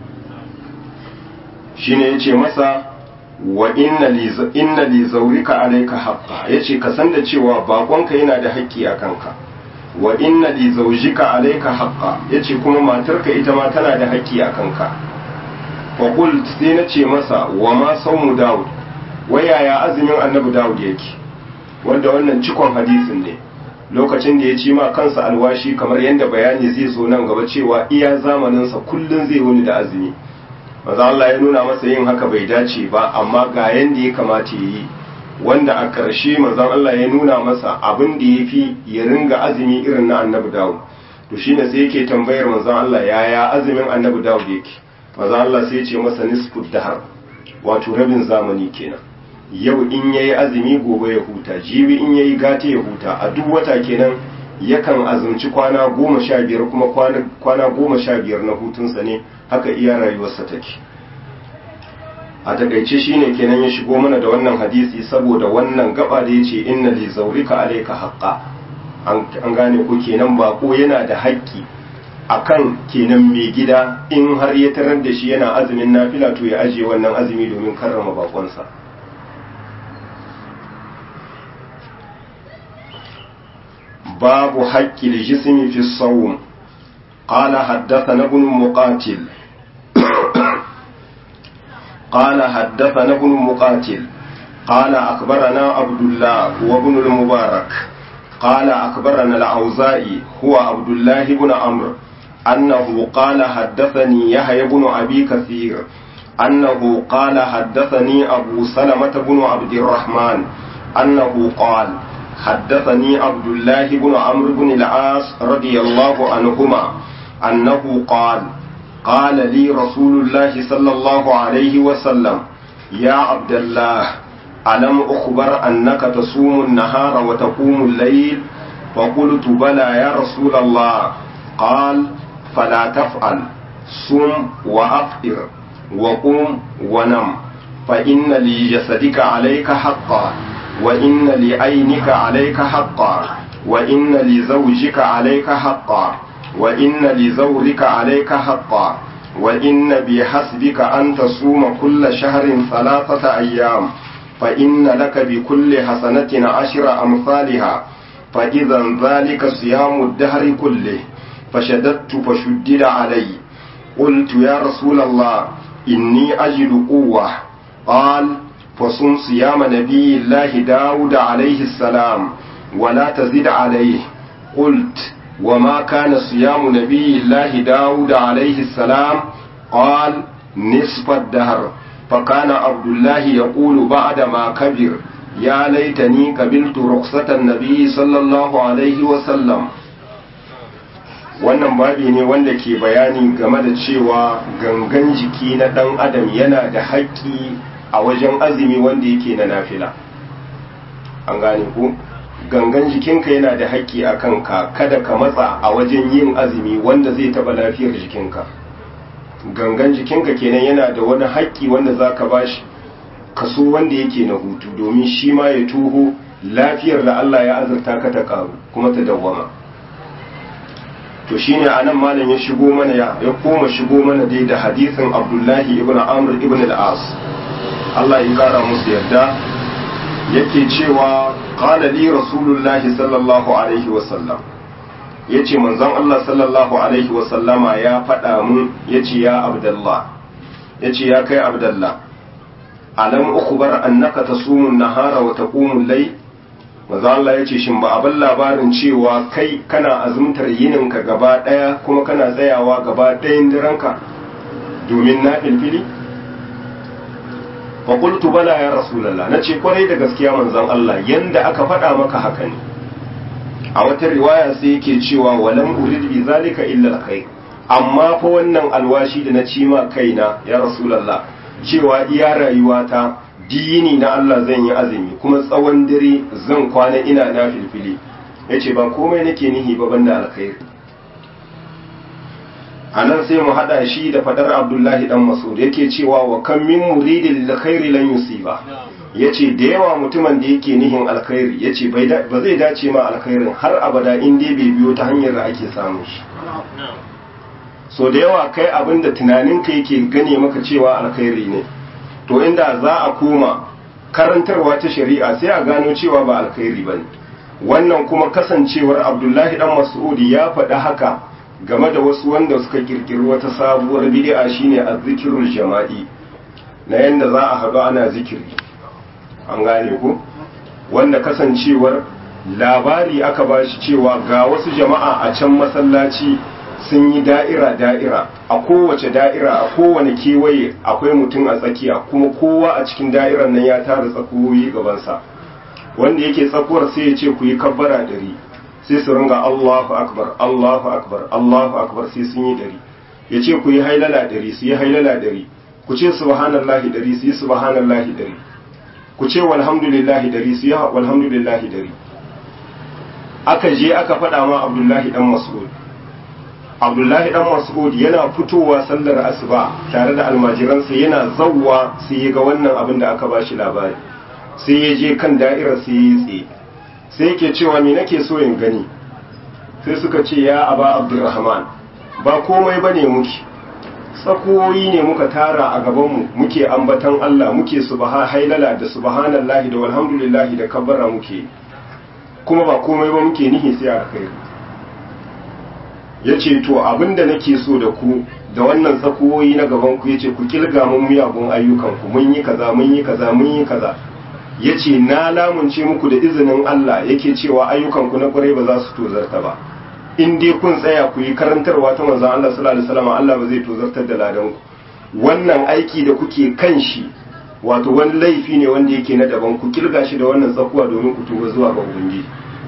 Shine yace masa wa inna li zawrika alayka haqqa, yace ka san da cewa bakonka yana da haƙƙi a kanka. Wa inna li zawjika alayka haqqa, yace kuma matarka ita ma tana da haƙƙi a kanka. faƙult sai na ce masa wa ma saumu Dawud, wai yaya azumin annabi Dawud yake, wanda wannan cikon hadisin ne, lokacin da ya ci ma kansa alwashi, kamar yadda bayani zai zo nan gaba cewa iya zamaninsa kullum zai wuni da azumi. Maza Allah ya nuna masa yin haka bai dace ba, amma ga yanda ya kamata ya yi, wanda a ƙarshe manzon Allah ya nuna masa abin da ya fi ya ringa azumi irin na annabi Dawud. To shine sai yake tambayar manzon Allah yaya azumin annabi Dawud yake. Maza Allah sai ce masa nisfu dahar, wato rabin zamani kenan. Yau in yayi azumi gobe ya huta, jibi in yayi gata ya huta, a duk wata kenan yakan azumci kwana 15, kuma kwana 15 na hutunsa ne, haka iya rayuwarsa take. a takaice shine kenan ya shigo mana da wannan hadisi saboda wannan gaba da yace inna li zawrika alayka haqqa an gane ko kenan bako yana da haƙƙi akan kenan mai gida in har ya tarar da shi yana azumin nafila to ya ajiye wannan azumi domin karrama bakonsa. babu haqqil jismi fi sawm qala haddathana ibn muqatil قال حدثنا ابن مقاتل قال أخبرنا عبد الله وابن المبارك قال أخبرنا الأوزاعي هو عبد الله بن عمرو أنه قال حدثني يحيى بن أبي كثير أنه قال حدثني أبو سلمة بن عبد الرحمن أنه قال حدثني عبد الله بن عمرو بن العاص رضي الله عنهما أنه قال لي رسول الله صلى الله عليه وسلم يا عبد الله ألم أخبر أنك تصوم النهار وتقوم الليل فقلت بلى يا رسول الله قال فلا تفعل صم وأفطر وقم ونم فإن لجسدك عليك حقا وإن لعينك عليك حقا وإن لزوجك عليك حقا وإن لزورك عليك حقا وإن بحسبك أن تصوم كل شهر 3 أيام فإن لك بكل حسنة 10 أمثالها فإذا ذلك صيام الدهر كله فشددت فشدد علي قلت يا رسول الله إني أجد قوة قال فصم صيام نبي الله داود عليه السلام ولا تزد عليه قلت وما كان صيام نبي الله داود عليه السلام قال نصف الدهر فكان عبد الله يقول بعدما كبر يا ليتني قبلت رخصة النبي صلى الله عليه وسلم. wannan babi ne wanda ke bayani game da cewa gangan jiki na ɗan adam yana da haƙƙi a wajen azumi wanda yake na nafila. An gane ku? Gangan jikinka yana da haƙƙi a kanka, kada ka matsa a wajen yin azumi wanda zai taɓa lafiyar jikinka. Gangan jikinka kenan yana da wani haƙƙi wanda za ka bashi kaso wanda yake na hutu domin shi ma ya tuho lafiyar da Allah ya azurta ka ta ƙaru kuma ta dawwama. To shine anan malam ya shigo mana ya koma shigo mana dai da hadisin Abdullahi ibn Amr ibn al-As Allah ya kara musu yarda yake cewa qala li rasulullahi sallallahu alaihi wasallam yace manzon Allah sallallahu alaihi wasallama ya faɗa mun yace ya Abdullah yace ya kai Abdullah alam ukhbar annaka tasumu an-nahara wa taqumu al-layl manzon Allah yace shin ba abin labarin cewa kai kana azumtar yininka gaba daya kuma kana tsayawa gaba dayan diranka domin na filfili faƙultu bala ya rasulallah na ce kwarai da gaskiya manzon Allah yanda aka faɗa maka haka ne. A wata riwaya sai yake cewa walam urid bi zalika illa alkhair, amma fa wannan alwashi da na ci ma kaina ya rasulallah cewa iya rayuwata dini na Allah zan yi azumi kuma tsawon dare zan kwana ina na filfili yace ba komai nake nihi ba banda alkhair. A nan sai mu haɗa shi da fadar Abdullahi ɗan Mas'ud yake cewa wa kan min muridin lil khairi lan yusiba, yace da yawa mutumin da yake nihin alkhairi yace ba zai dace ma alkhairin har abada in dai bai biyo ta hanyar da ake samu shi. So da yawa kai abin da tunaninka yake gane maka cewa alkhairi ne, to inda za a koma karantarwa ta shari'a sai a gano cewa ba alkhairi bane. Wannan kuma kasancewar Abdullahi ɗan Mas'ud ya faɗi haka game da wasu wanda suka kirkiri wata sabuwar bid'a shine azzikirul jama'i, na yanda za a haɗu ana zikiri. An gane ku? Wanda kasancewar labari aka ba shi cewa ga wasu jama'a a can masallaci sun yi da'ira a kowace da'ira a kowane kewaye akwai mutum a tsakiya kuma kowa a cikin da'irar nan ya tara tsakuwoyi gabansa, wanda yake tsakuwar sai ya ce ku yi kabbara 100 sai su ringa Allahu akbar Allahu akbar Allahu akbar sai sun yi 100, ya ce ku yi hailala 100 su yi hailala 100, ku ce subhanallahi 100 su yi subhanallahi 100, ku ce walhamdulillahi 100 su yi walhamdulillahi 100. Aka je aka faɗa ma Abdullahi dan Mas'ud Abdullahi dan Mas'ud yana fitowa sallar asuba tare da almajiransa yana zawwa sai ya ga wannan abin da aka bashi labari sai ya je kan da'irar sai ya tsaye sai yake cewa me nake so in gani sai suka ce ya aba Abdurrahman ba komai bane muke tsakoyi ne muka tara a gabanmu muke ambatan Allah muke hailala da subhanallahi da walhamdulillahi da kabbara muke kuma ba komai ba muke nihi sai alkhairi yace to abinda nake so da ku da wannan tsakoyi na gaban ku yace ku kilga mun miyagun ayyukan ku mun yi kaza mun yi kaza mun yi kaza yace na lamunce muku da izinin Allah yake cewa ayyukan ku na kwarai ba za su tozarta ba in dai kun tsaya ku yi karantarwa ta manzon Allah sallallahu alaihi wasallam Allah ba zai tozartar da ladan ku wannan aiki da kuke kan shi wato wani laifi ne wanda yake na daban ku kirga shi da wannan tsakuwa domin ku tuba zuwa ga ubangiji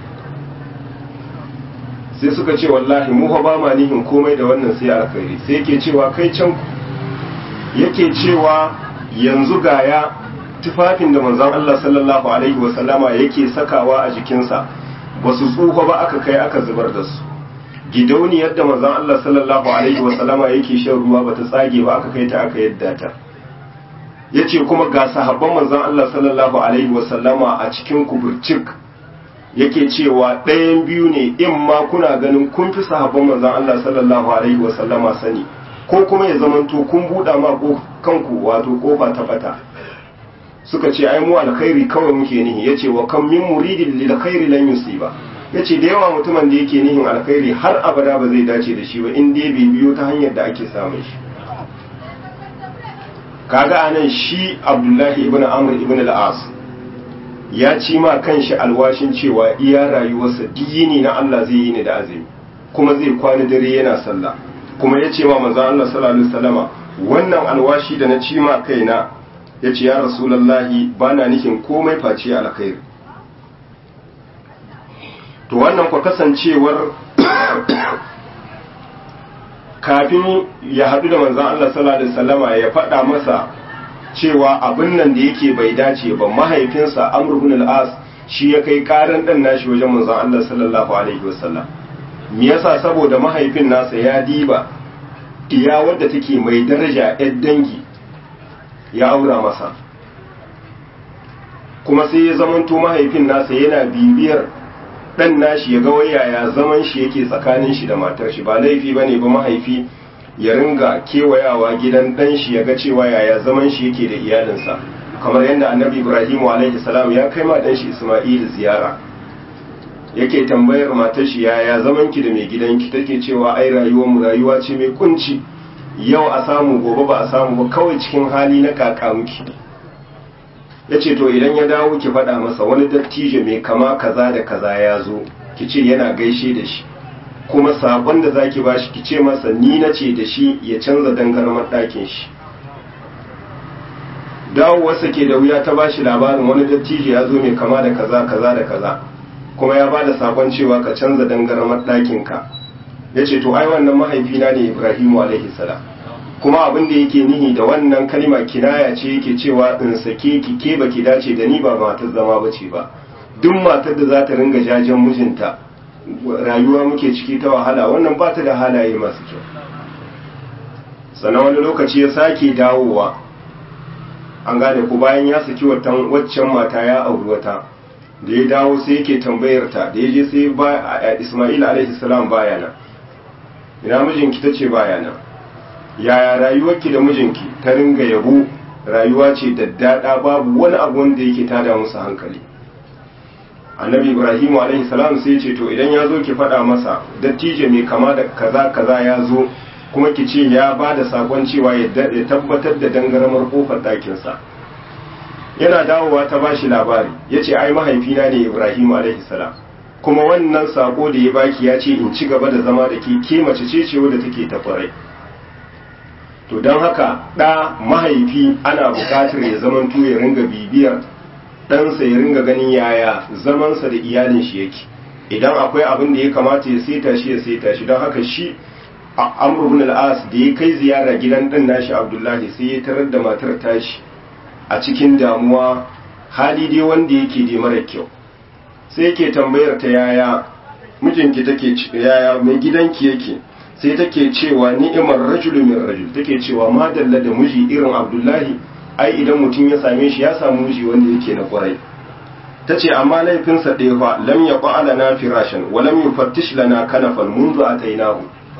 sai suka ce wallahi mu ba ma nihin komai da wannan sai alkhairi sai yake cewa kai can yake cewa yanzu gaya tufafin da manzon Allah sallallahu alaihi wasallama yake sakawa a jikinsa ba su tsufa ba aka kai aka zubar da su gidauniyar da manzon Allah sallallahu alaihi wasallama yake shan ruwa bata tsage ba aka kai ta aka yadda ta yace kuma ga sahabban manzon Allah sallallahu alaihi wasallama a cikin kuburcik yake cewa ɗayan biyu ne in ma kuna ganin kun fi sahabban manzon Allah sallallahu alaihi wasallama sani ko kuma ya zamanto kun buɗa ma kanku wato kofa ta fata suka ce ai mu alkhairi kawai muke nihi yace wa kam min muridin lil khairi lan yusiba yace da yawa mutumin da yake nihin alkhairi har abada ba zai dace da shi ba in dai bai biyo ta hanyar da ake samun shi kaga anan shi Abdullahi ibn Amr ibn al-As ya ci ma kanshi alwashin cewa iya rayuwarsa diyini na Allah zai yi ne da azumi kuma zai kwana dare yana sallah kuma yace ma manzon Allah sallallahu alaihi wasallama wannan alwashi da na ci ma kaina yace ya rasulullahi bana nufin komai face alkhairi to wannan kwa kasancewar kafin ya haɗu da manzon Allah sallallahu alaihi wasallama ya faɗa masa cewa abin nan da yake bai dace ba mahaifinsa Amr ibn al-As shi ya kai karan dan nashi wajen manzon Allah sallallahu alaihi wasallam me yasa saboda mahaifin nasa ya diba iya wadda take mai daraja ɗan dangi ya aura masa kuma sai ya zamanto mahaifin nasa yana bibiyar dan nashi ya ga wayaya zaman shi yake tsakanin shi da matar shi ba laifi bane ba mahaifi ya ringa kewayawa gidan dan shi ya ga cewa yaya zaman shi yake da iyalinsa kamar yadda annabi Ibrahim alaihi salam ya kai ma dan shi Isma'il ziyara yake tambayar matar shi yaya zaman ki da mai gidanki take cewa ai rayuwar mu rayuwa ce mai kunci yau a samu gobe ba a samu ba kawai cikin hali na kaka muki yace to idan ya dawo ki faɗa masa wani dattijo mai kama kaza da kaza ya zo ki ce yana gaishe da shi kuma sabon da zaki bashi ki ce masa ni nace da shi ya canza dangarmar ɗakin shi dawowarsa ke da wuya ta bashi labarin wani dattijo ya zo mai kama da kaza kaza da kaza kuma ya bada sakon cewa ka canza dangarmar ɗakin ka yace to ai wannan mahaifina ne Ibrahimu alaihi salam kuma abin da yake nihi da wannan kalma kinaya ce yake cewa in sake ki ke baki dace da ni ba matar zama bace ba duk matar da za ta ringa jajen mijinta rayuwa muke ciki ta wahala wannan ba ta da halaye masu kyau sannan wani lokaci ya sake dawowa an gane ku bayan ya saki waccan mata ya auri wata da ya dawo sai yake tambayar ta da ya je sai Isma'il alaihi salam baya nan ina mijinki tace baya nan yaya rayuwarki da mijinki ta ringa yabo rayuwa ce daddada babu wani abu wanda yake tada musu hankali annabi Ibrahim alaihi salam sai ya ce to idan ya zo ki faɗa masa dattijo mai kama da kaza kaza ya zo kuma ki ce ya ba da sakon cewa ya tabbatar da dangaramar kofar ɗakinsa yana dawowa ta ba shi labari ya ce ai mahaifina ne Ibrahim alaihi salam kuma wannan sako da ya baki ya ce in ci gaba da zama da ke mace ce wadda take ta kwarai to don haka ɗa mahaifi ana buƙatar ya zamanto ya ringa bibiyar ɗansa ya ringa ganin yaya zamansa da iyalin shi yake idan akwai abin da ya kamata ya saita shi ya saita shi don haka shi Amr ibn al-As da ya kai ziyara gidan ɗan nashi Abdullahi sai ya tarar da matar tashi a cikin damuwa hali dai wanda yake da mara kyau sai yake tambayar ta yaya mijinki take yaya mai gidanki yake sai take cewa ni'imar rajulu min rajul, take cewa madalla da miji irin Abdullahi, ai idan mutum ya same shi ya samu miji wanda yake na kwarai. tace amma laifinsa ɗaya fa lam yaqa lana firashan wa lam yufattish lana kanafan منذ atainahu.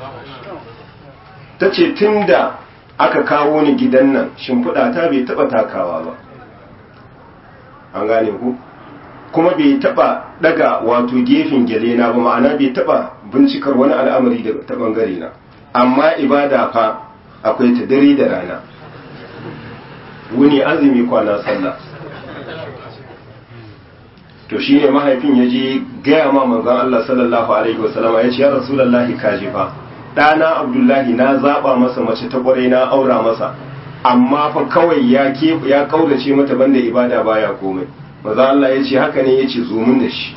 tace tunda aka kawo ni gidan nan shimfiɗa ta bai taba takawa ba, an gane ku, kuma bai taba daga wato gefen gyale na ba, ma'ana bai taba bincikar wani al'amari da ta bangare na, amma ibada fa akwai ta dare da rana, wuni azumi kwana sallah. to shine mahaifin ya je gaya ma manzon Allah sallallahu alaihi wasallama, ya ce ya rasulullahi kaji fa ɗana Abdullahi na zaba masa mace ta kwarai na aura masa, amma fa kawai ya kaurace mata banda ibada baya komai. manzon Allah ya ce haka ne, ya ce zo mun da shi.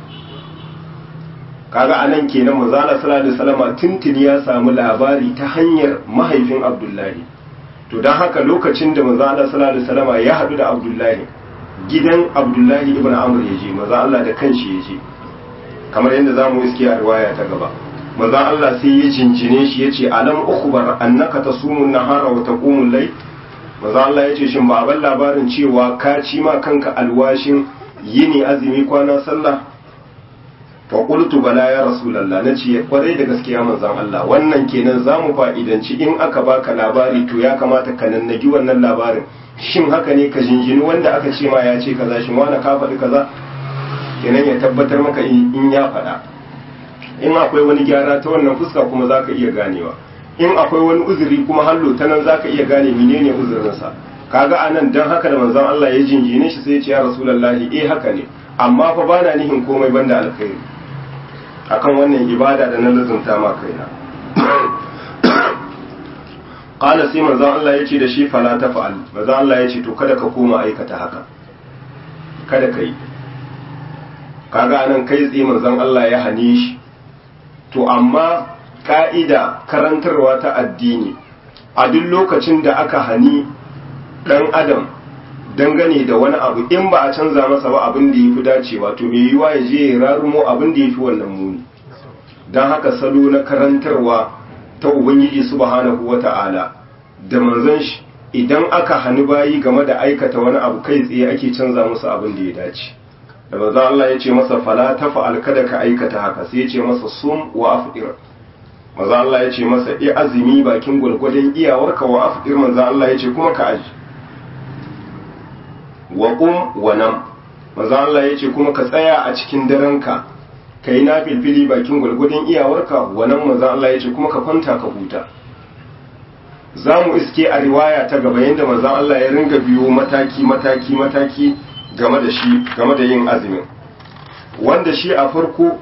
kaga anan kenan manzon Allah sallallahu alaihi wasallama tuntuni ya samu labari ta hanyar mahaifin Abdullahi. to dan haka lokacin da manzon Allah sallallahu alaihi wasallama ya hadu da Abdullahi, gidan Abdullahi ibn Amr ya je, maza Allah da kanshi ya je, kamar yadda za mu iske a riwaya ta gaba. maza Allah sai ya jinjine shi ya ce alam ukhbar annaka tasumun nahara wa taqumul layl. maza Allah ya ce shin ba ban labarin cewa ka ci ma kanka alwashin yini azumi kwana sallah? fa qultu bala ya rasulullah, nace kwarai da gaskiya manzon Allah, wannan kenan zamu fa'idanci in aka baka labari to ya kamata ka nannagi wannan labarin. shin haka ne ka jinjini wanda aka ce ma ya ce kaza, shin wani ka faɗi kaza, kenan ya tabbatar maka in ya faɗa. in akwai wani gyara ta wannan fuska kuma za ka iya ganewa, in akwai wani uzuri kuma hallo ta nan za ka iya gane menene uzurinsa. kaga anan dan haka da manzon Allah ya jinjine shi sai ya ce ya rasulullahi haka ne, amma fa bana nihin komai banda alkhairi akan wannan ibada da na lazumta ma kaina. qala sai manzon Allah ya ce da shi fala tafa'al, manzon Allah ya ce to kada ka koma aikata haka, kada kai. kaga anan kai tsaye manzon Allah ya hane shi. to amma ka'ida karantarwa ta addini, a duk lokacin da aka hani dan adam dangane da wani abu, in ba a canza masa ba abin da yafi dacewa, to me yiwa ya je ya rarumo abin da yafi wannan muni. dan haka salo na karantarwa ta Ubangiji subhanahu wata'ala da manzon shi, idan aka hani bayi game da aikata wani abu kai tsaye ake canza musu abin da ya dace. da manzon Allah ya ce masa fala tafa'al, kada ka aikata haka, sai ya ce masa sum wa afdir. manzon Allah ya ce masa azumi bakin gulgudun iyawarka, wa afdir manzon Allah ya ce kuma ka aji. wa qum wa nam, manzon Allah ya ce kuma ka tsaya a cikin darenka kai na filfili bakin gulgudun iyawarka, wannan manzon Allah ya ce kuma ka kwanta ka huta. za mu iske a riwaya ta gaba yadda manzon Allah ya ringa biyo mataki game da shi, game da yin azumin, wanda shi a farko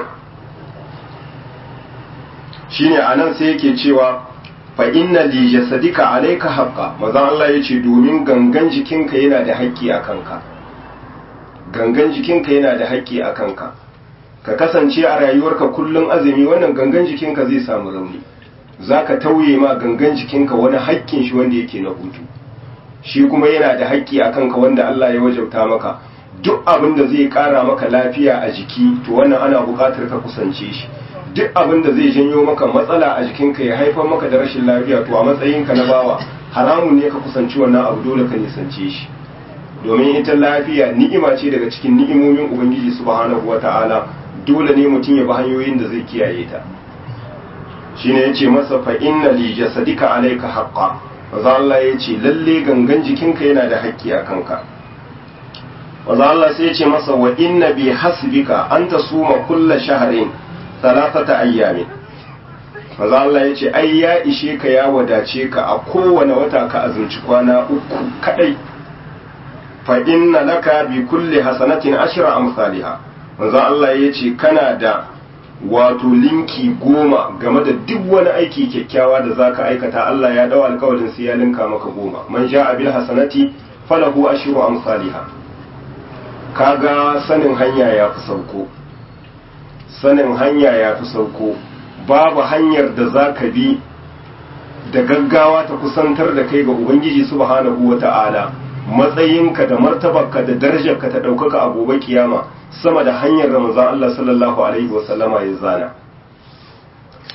shine anan sai yake cewa fa inna li jasadika alayka haqqa. manzon Allah ya ce domin gangan jikinka yana da haƙƙi a kanka, gangan jikinka yana da haƙƙi a kanka. ka kasance a rayuwarka kullum azumi, wannan gangan jikinka zai samu rauni, za ka tauye ma gangan jikinka wani haƙƙin shi wanda yake na hutu. shi kuma yana da haƙƙi a kanka wanda Allah ya wajabta maka. duk abin da zai ƙara maka lafiya a jiki, to wannan ana buƙatar ka kusance shi. duk abin da zai janyo maka matsala a jikinka ya haifar maka da rashin lafiya, to a matsayinka na bawa haramun ne ka kusanci wannan abu, dole ka nisance shi. domin ita lafiya ni'ima ce daga cikin ni'imomin Ubangiji subhanahu wata'ala, dole ne mutum ya bi hanyoyin da zai kiyaye ta. shine yace masa fa inna li jasadika alayka haqqan, manzo Allah yace lalle gangan jikinka yana da haƙƙi a kanka. manzo Allah sai yace masa wa inna bi hasbika an tasuma kulla shahrin thalathata ayyamin. manzo Allah yace ai ya ishe ka, ya wadace ka a kowane wata ka azumci kwana 3 kadai. fa inna laka bi kulli hasanatin ashra amsalha. manzo Allah ya ce kana da wato linki 10 game da duk wani aiki kyakkyawa da zaka aikata. Allah ya dawo alƙawarin sai ya linka maka 10. man ja'a bil hasanati falahu ashru amsalha. kaga sanin hanya ya fi sauko, sanin hanya ya fi sauko. babu hanyar da zaka bi da gaggawa ta kusantar da kai ga Ubangiji subhanahu wata'ala, matsayinka da martabarka da darajarka ta ɗaukaka a gobe kiyama sama da hanyar da manzon Allah sallallahu alaihi wasallama ya zana.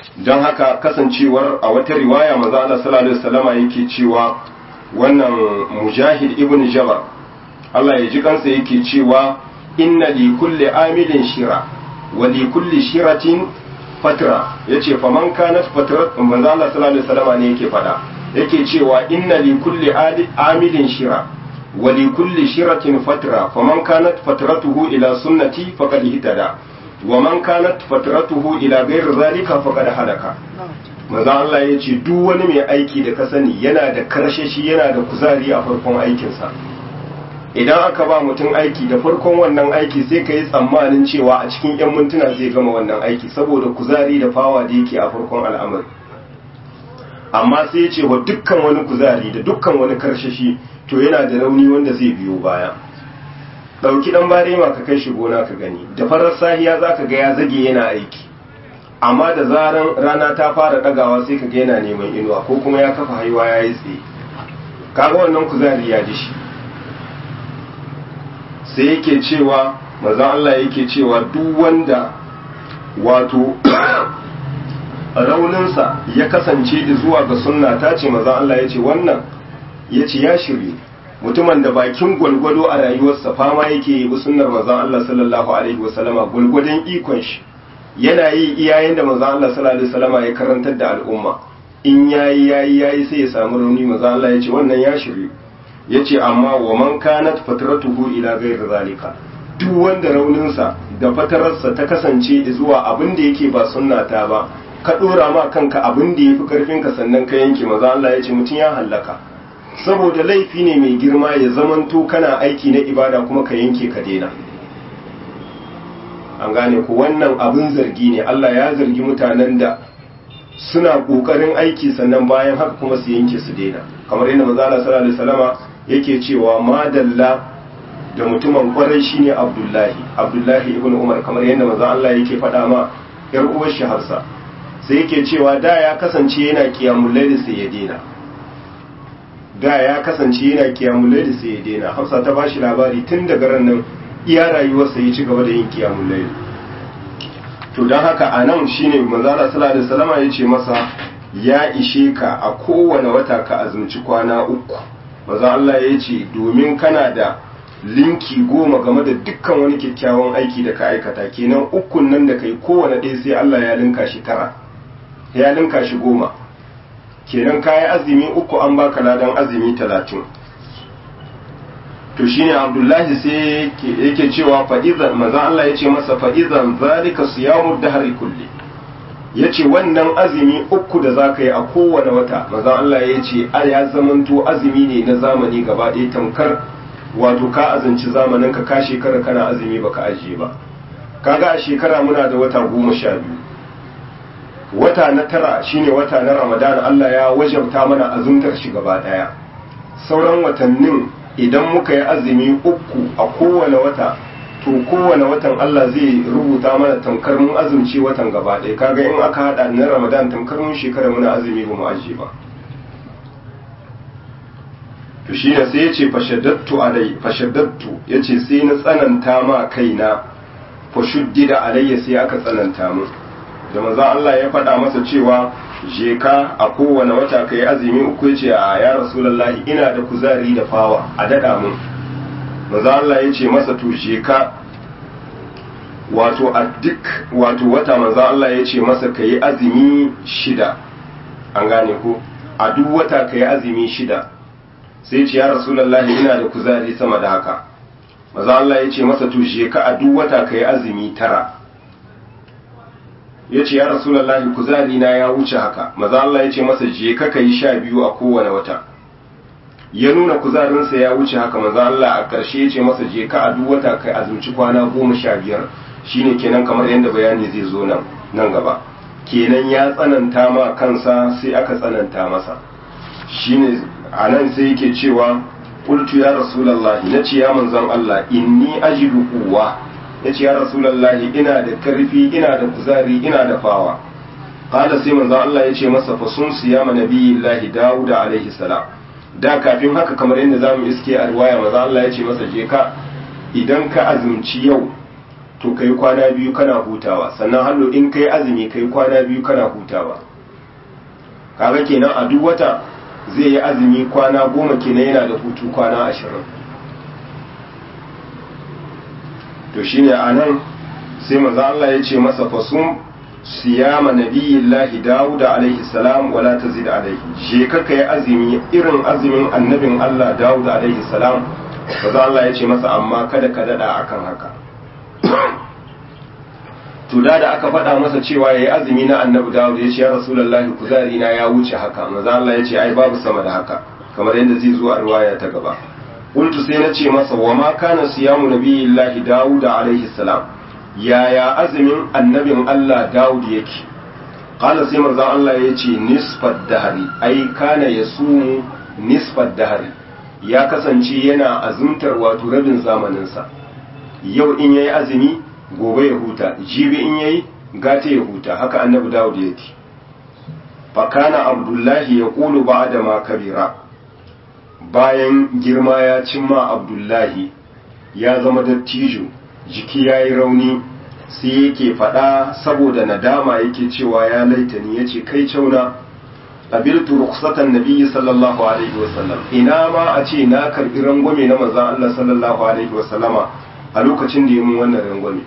don haka kasancewar a wata riwaya manzo Allah sallallahu alaihi wasallama yake cewa wannan Mujahid ibn Jabr Allah ya ji kansa yake cewa inna li kulli amilin shira wa li kulli shiratin fatra yace faman kanat fatrat manzo Allah sallallahu alaihi wasallama ne yake fada yake cewa inna li kulli amilin shira wa li kulli shiratin fatra faman kanat fatratuhu ila sunnati faqad ihtada wa man kanat fatratuhu ila ghayri zalika faqad halaka manzo Allah yace duk wani mai aiki da ka sani yana da karshashi yana da kuzari a farkon aikinsa idan aka ba mutum aiki da farkon wannan aiki sai ka yi tsammanin cewa a cikin 'yan mintuna zai gama wannan aiki saboda kuzari da fawa da yake a farkon al'amari amma sai ya ce wa dukkan wani kuzari da dukkan wani karshashi to yana da rauni wanda zai biyo baya ɗauki ɗan barema ka kai shi gona ka gani da farar sahiya za ka ga ya zage yana aiki amma da zaran rana ta fara ɗagawa sai ka ga yana neman inuwa ko kuma ya kafa haiwa ya yi tsaye kaga wannan kuzari ya ji shi sai yake cewa manzon Allah yake cewa duk wanda wato rauninsa ya kasance da zuwa ga sunna ta ce manzon Allah yace wannan yace ya shirye mutumin da bakin gwalgwado a rayuwarsa fama yake yi sunnar manzon Allah sallallahu alaihi wasallama gwalgwadon ikon shi yana yi iyayen da manzon Allah sallallahu alaihi wasallama ya karantar da al'umma in yayi sai ya samu rauni manzon Allah yace wannan ya shirye yace amma wa man kanat fatratuhu ila ghayri zalika duk wanda rauninsa da fatararsa ta kasance zuwa abin da yake ba sunnata ba ka dora ma kanka abin da yafi karfin ka sannan ka yanke maza Allah yace mutun ya halaka saboda laifi ne mai girma ya zamanto kana aiki na ibada kuma ka yanke ka daina an gane ku wannan abin zargi ne Allah ya zargi mutanen da suna kokarin aiki sannan bayan haka kuma su yanke su daina kamar yadda manzo Allah sallallahu alaihi wasallama yake cewa madalla da mutumin kwarai shine Abdullahi ibn Umar kamar yadda manzo Allah yake faɗa ma yar uwar shi Hafsa sai yake cewa da ya kasance yana qiyamul layl sai ya daina sai ya daina Hafsa ta bashi labari tun daga ran nan iya rayuwarsa ya ci gaba da yin qiyamul layl to dan haka anan shine manzo Allah sallallahu alaihi wasallama yace masa ya ishe ka a kowane wata ka azumci kwana uku maza Allah ya ce domin kana da linki 10 game da dukkan wani kyakkyawan aiki da ka aikata kenan ukun nan da kai kowane ɗaya sai Allah ya linka shi 9 ya linka shi 10 kenan kayi azumi 3 an baka ladan azumi 30 to shine Abdullahi sai yake cewa fa'izan maza Allah ya ce masa fa'izan zalika siyamu dahri kulli ya ce wannan azumi 3 da za ka yi a kowane wata mazan Allah ya ce ya zamanto azumi ne na zamani gaba ɗaya tamkar wato ka azanci zamanin ka shekara kana azumi baka ajiye ba kaga a shekara muna da wata 12 wata na 9 shine wata na Ramadan Allah ya wajabta mana azumtar shi gaba ɗaya sauran watannin idan muka yi azumi 3 a kowane wata to kowane watan Allah zai rubuta mana tamkar mun azumci watan gaba ɗaya kaga in aka hada na Ramadan tamkar mun shekara muna azumi ba mu ajiye ba to shine sai yace fashaddatu yace sai na tsananta ma kaina fa shuddida alayya sai aka tsananta mu da manzo Allah ya faɗa masa cewa je ka a kowane wata kai azumi 3 yace a ya rasulullahi ina da kuzari da fawa a dada mun maza Allah ya ce masa to je ka wato a duk wato wata maza Allah ya ce masa ka yi azumi 6 an gane ko a duk wata ka yi azumi 6 sai ce ya rasulullahi ina da kuzari sama da haka maza Allah ya ce masa to je ka a duk wata ka yi azumi 9 ya ce ya rasulullahi kuzari na ya wuce haka maza Allah ya ce masa je ka yi 12 a kowane wata ya nuna kuzarinsa ya wuce haka manzo Allah a ƙarshe ya ce masa je ka a duk wata kai azumci kwana 15 shine kenan kamar yadda bayani zai zo nan gaba kenan ya tsananta ma kansa sai aka tsananta masa shine anan sai yake cewa qultu ya rasulullahi nace ya manzon Allah inni ajidu quwwa yace ya rasulullahi ina da karfi ina da kuzari ina da fawa qala sai manzon Allah yace masa fasun siyama nabiyillahi Dawud alaihi salam da kafin haka kamar yadda zamu iske a riwaya maza Allah ya ce masa je ka idan ka azumci yau to kai kwana biyu kana hutawa, sannan hallo in kai azumi kai kwana biyu kana hutawa. Kaga kenan a duk wata zai yi azumi kwana 10 kenan yana da hutu kwana 20. to shine anan sai manzo Allah ya ce masa fasum siyama nabiyillahi Dawud alaihi salam wala tazid alaihi, je ka kai azumi irin azumin annabin Allah Dawud alaihi salam. manzo Allah ya ce masa amma kada ka dada akan haka. to da aka faɗa masa cewa yayi azumi na annabi Dawud ya ce ya rasulullahi kuzari na ya wuce haka. manzo Allah ya ce ai babu sama da haka, kamar yadda zai zo a riwaya ta gaba. qultu sai na ce masa wa ma kana siyamu nabiyillahi Dawud alaihi salam, yaya azumin annabin Allah Dawud yake? qala sai manzo Allah ya ce nisfat dahri, ai kana yasumu nisfat dahri, ya kasance yana azumtar wato rabin zamaninsa. yau in yayi azumi gobe ya huta, jibi in yayi gata ya huta, haka annabi Dawud yake. fa kana Abdullahi yaqulu ba'da ma kabira, bayan girma ya cimma Abdullahi ya zama dattijo, jiki yayi rauni, sai yake faɗa saboda nadama yake cewa ya laitani, yace kai cauna qabiltu rukhsatan nabiyyi sallallahu alaihi wasallam, ina ma a ce na karbi rangwame na manzon Allah sallallahu alaihi wasallama a lokacin da ya mun wannan rangwame.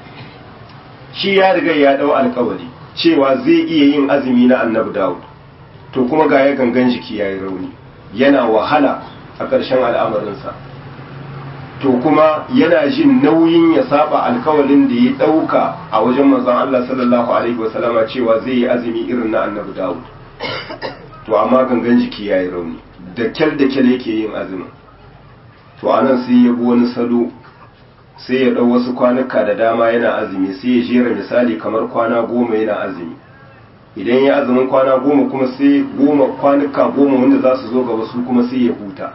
Shi ya riga ya dau alƙawari cewa zai iya yin azumi na annabi Dawud, to kuma ga ya gangan jiki yayi rauni, yana wahala a ƙarshen al'amarinsa, to kuma yana jin nauyin ya saba alkawalin da ya ɗauka a wajen manzon Allah sallallahu alaihi wasallama cewa zai yi azumi irin na annabi Dawud. to amma gangan jiki yayi rauni, da kyal yake yin azumin. to anan sai ya bi wani salo, sai ya ɗau wasu kwanuka da dama yana azumi, sai ya jera misali kamar kwana 10 yana azumi. idan ya azumin kwana 10 kuma sai kwanuka 10 wanda za su zo gaba su kuma sai ya huta,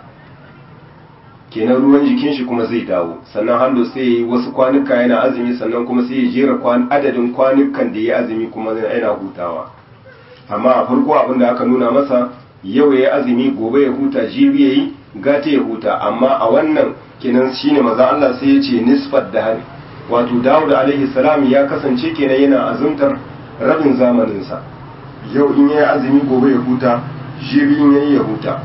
kenan ruwan jikin shi kuma zai dawo. sannan hannu sai ya yi wasu kwanuka yana azumi, sannan kuma sai ya jera adadin kwanukan da ya azumi kuma yana hutawa. amma a farko abin da aka nuna masa yau ya azumi gobe ya huta, jibi ya yi gata ya huta. amma a wannan kenan shine maza Allah sai ya ce nisfat da hari, wato Dawud alaihi salam ya kasance kenan yana azumtar rabin zamaninsa. yau in yayi azumi gobe ya huta, jibi in yayi ya huta.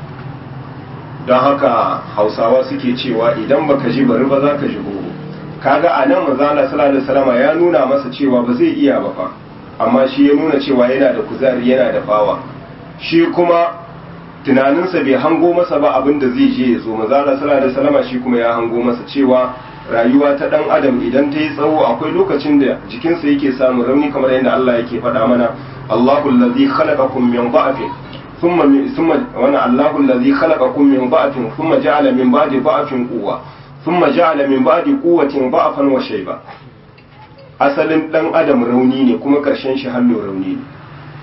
don haka Hausawa suke cewa idan baka ji bari ba za ka ji gobe. kaga anan maza Allah sallallahu alaihi wasallam ya nuna masa cewa ba zai iya ba fa, amma shi ya nuna cewa yana da kuzari, yana da fawa. shi kuma tunaninsa bai hango masa ba abin da zai je ya zo. maza Allah sallallahu alaihi wasallam shi kuma ya hango masa cewa rayuwa ta dan adam idan ta yi tsawo akwai lokacin da jikinsa yake samun rauni, kamar yadda Allah yake faɗa mana Allahu allazi khalaqakum min dha'fin thumma Allahu allazi khalaqakum min dha'fin thumma ja'ala min ba'di dha'fin quwwa thumma ja'ala min ba'di quwwatin dha'fan wa shayba. asalin dan adam rauni ne kuma karshen shi hallo rauni ne.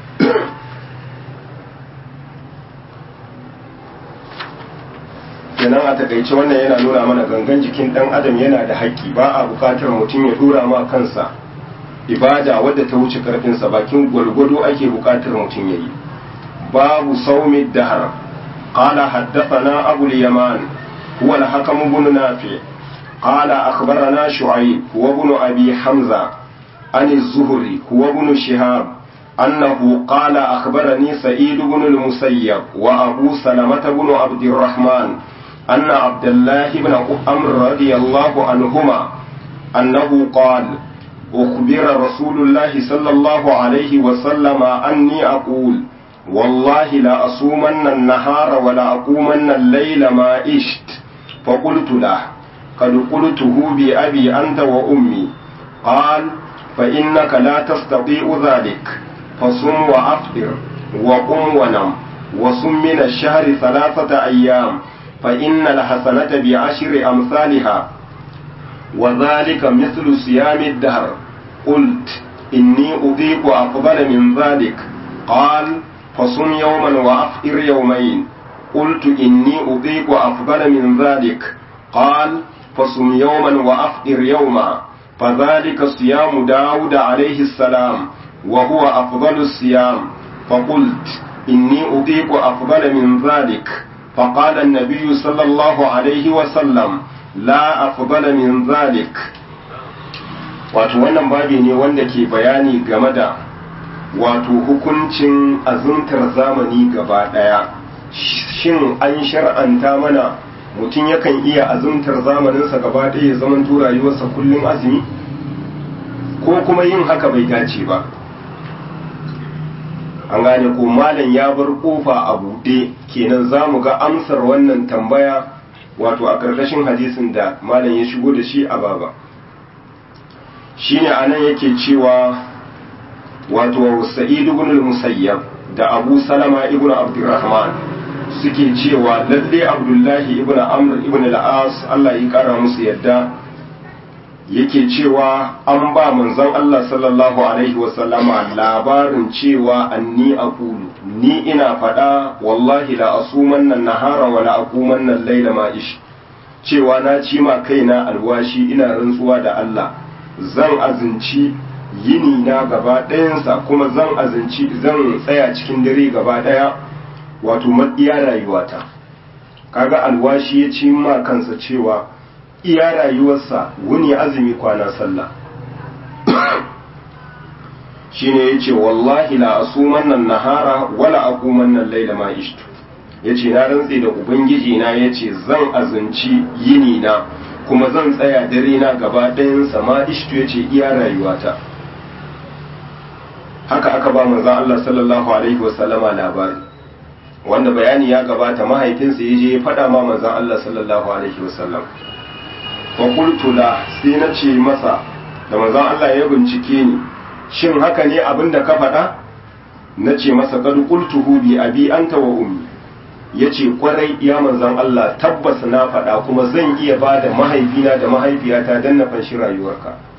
kenan a takaice wannan yana nuna mana gangan jikin dan adam yana da haƙƙi, ba a buƙatar mutum ya dora ma kansa ibada wadda ta wuce karfinsa, bakin gwargwado ake buƙatar mutum ya yi. babu saumi dahar. qala haddathana abu al-yaman huwa al-hakam ibn nafi qala akhbarana shu'aib huwa ibn abi hamza an az-zuhri huwa ibn shihab annahu qala akhbarani sa'id ibn al-musayyab wa abu salamah ibn abd الرحمن أن عبد الله بن عمرو رضي الله عنهما أنه قال أخبر رسول الله صلى الله عليه وسلم أني أقول والله لا أصومن النهار ولا أقومن الليل ما عشت. فقلت له قد قلته بأبي أنت وأمي. قال فإنك لا تستطيع ذلك، فصم وأفطر وقم ونم وصم من الشهر 3 أيام فإن الحسنة ب10 أمثالها وذلك مثل صيام الدهر. قلت إني أطيق أفضل من ذلك. قال فصم يوما وأفطر يومين. قلت إني أطيق أفضل من ذلك. قال فصم يوما وأفطر يوما. فذلك صيام داود عليه السلام وهو أفضل الصيام. فقلت إني أطيق أفضل من ذلك. فقال النبي صلى الله عليه وسلم لا أفضل من ذلك. wato wannan babi ne wanda ke bayani game da wato hukuncin azumtar zamani gaba daya. Shin an shar'anta mana mutum yakan iya azumtar zamaninsa gaba daya ya zaman rayuwarsa kullum azumi, ko kuma yin haka bai dace ba? An gane ko malam ya bar kofa a buɗe, kenan za mu ga amsar wannan tambaya wato a ƙarƙashin hadisin da malam ya shigo da shi a baba. Shine anan yake cewa wato Sa'id ibn al-Musayyab da Abu Salama ibn Abdurrahman suke cewa lalle Abdullahi ibn Amr ibn al-As Allah ya kara musu yadda yake cewa an ba manzon Allah sallallahu alaihi wasallama labarin cewa anni aqulu ni ina faɗa wallahi la asumanna nahara wa la aqumanna al-layla ma ish, cewa na ci ma kaina alwashi ina rantsuwa da Allah zan azinci yini na gaba ɗayansa kuma zan tsaya cikin dare gaba ɗaya wato iya rayuwata. Kaga alwashi ya ci ma kansa cewa iya rayuwarsa wuni azumi kwana sallah. Shine yace wallahi la asumanna nahara wala aqumanna al-layla ma ishtu, yace na rantse da ubangiji na yace zan azunci yini na kuma zan tsaya dare na gaba ɗayan sama ishtu yace iya rayuwata. Haka aka ba manzon Allah sallallahu alaihi wasallama labari, wanda bayani ya gabata mahaifinsa yaje ya faɗa ma manzon Allah sallallahu alaihi wasallam. Fa qultu la, sai na ce masa da manzon Allah ya bincike ni, shin haka ne abin da ka faɗa? Na ce masa qad qultuhu bi abi anta wa ummi, yace kwarai ya manzon Allah tabbas na faɗa kuma zan iya ba da mahaifina da mahaifiyata dan na fanshi rayuwarka.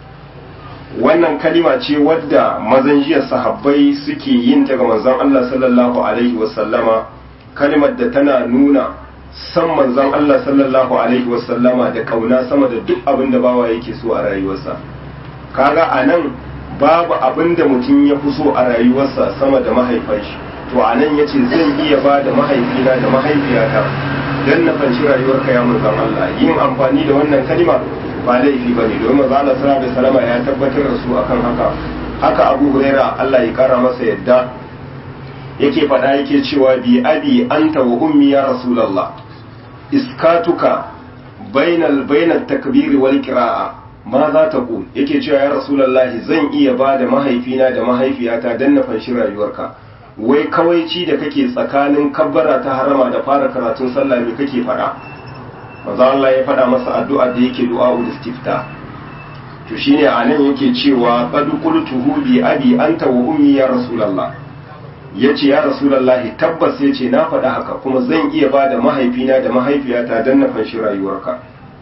Wannan kalima ce wadda mazan jiya sahabbai suke yin ta ga manzon Allah sallallahu alaihi wasallama, kalimar da tana nuna san manzon Allah sallallahu alaihi wasallama da kauna sama da duk abin da bawa yake so a rayuwarsa. Kaga anan babu abin da mutum ya fi so a rayuwarsa sama da mahaifan shi, to anan yace zan iya ba da mahaifina da mahaifiyata dan na fanshi rayuwarka ya manzon Allah. Yin amfani da wannan kalima ba laifi ba ne, domin manzo Allah sallallahu alaihi wasallam ya tabbatar da su akan haka. Haka Abu Huraira Allah ya kara masa yadda yake faɗa yake cewa bi abi anta wa ummi ya rasulullah iskatuka bainal takbiri wal qira'a ma za ta ku, yake cewa ya rasulullah zan iya ba da mahaifina da mahaifiyata dan na fanshi rayuwarka. Wai kawaici da kake tsakanin kabbara ta harama da fara karatun sallah me kake faɗa? manzo Allah ya faɗa masa addu'a da yake du'a'ul istifta. To shine anan yake cewa qad qultuhu bi abi anta wa ummi ya rasulullah, yace ya rasulullah tabbas yace na faɗa haka kuma zan iya bada mahaifina da mahaifiyata dan na fanshi rayuwarka.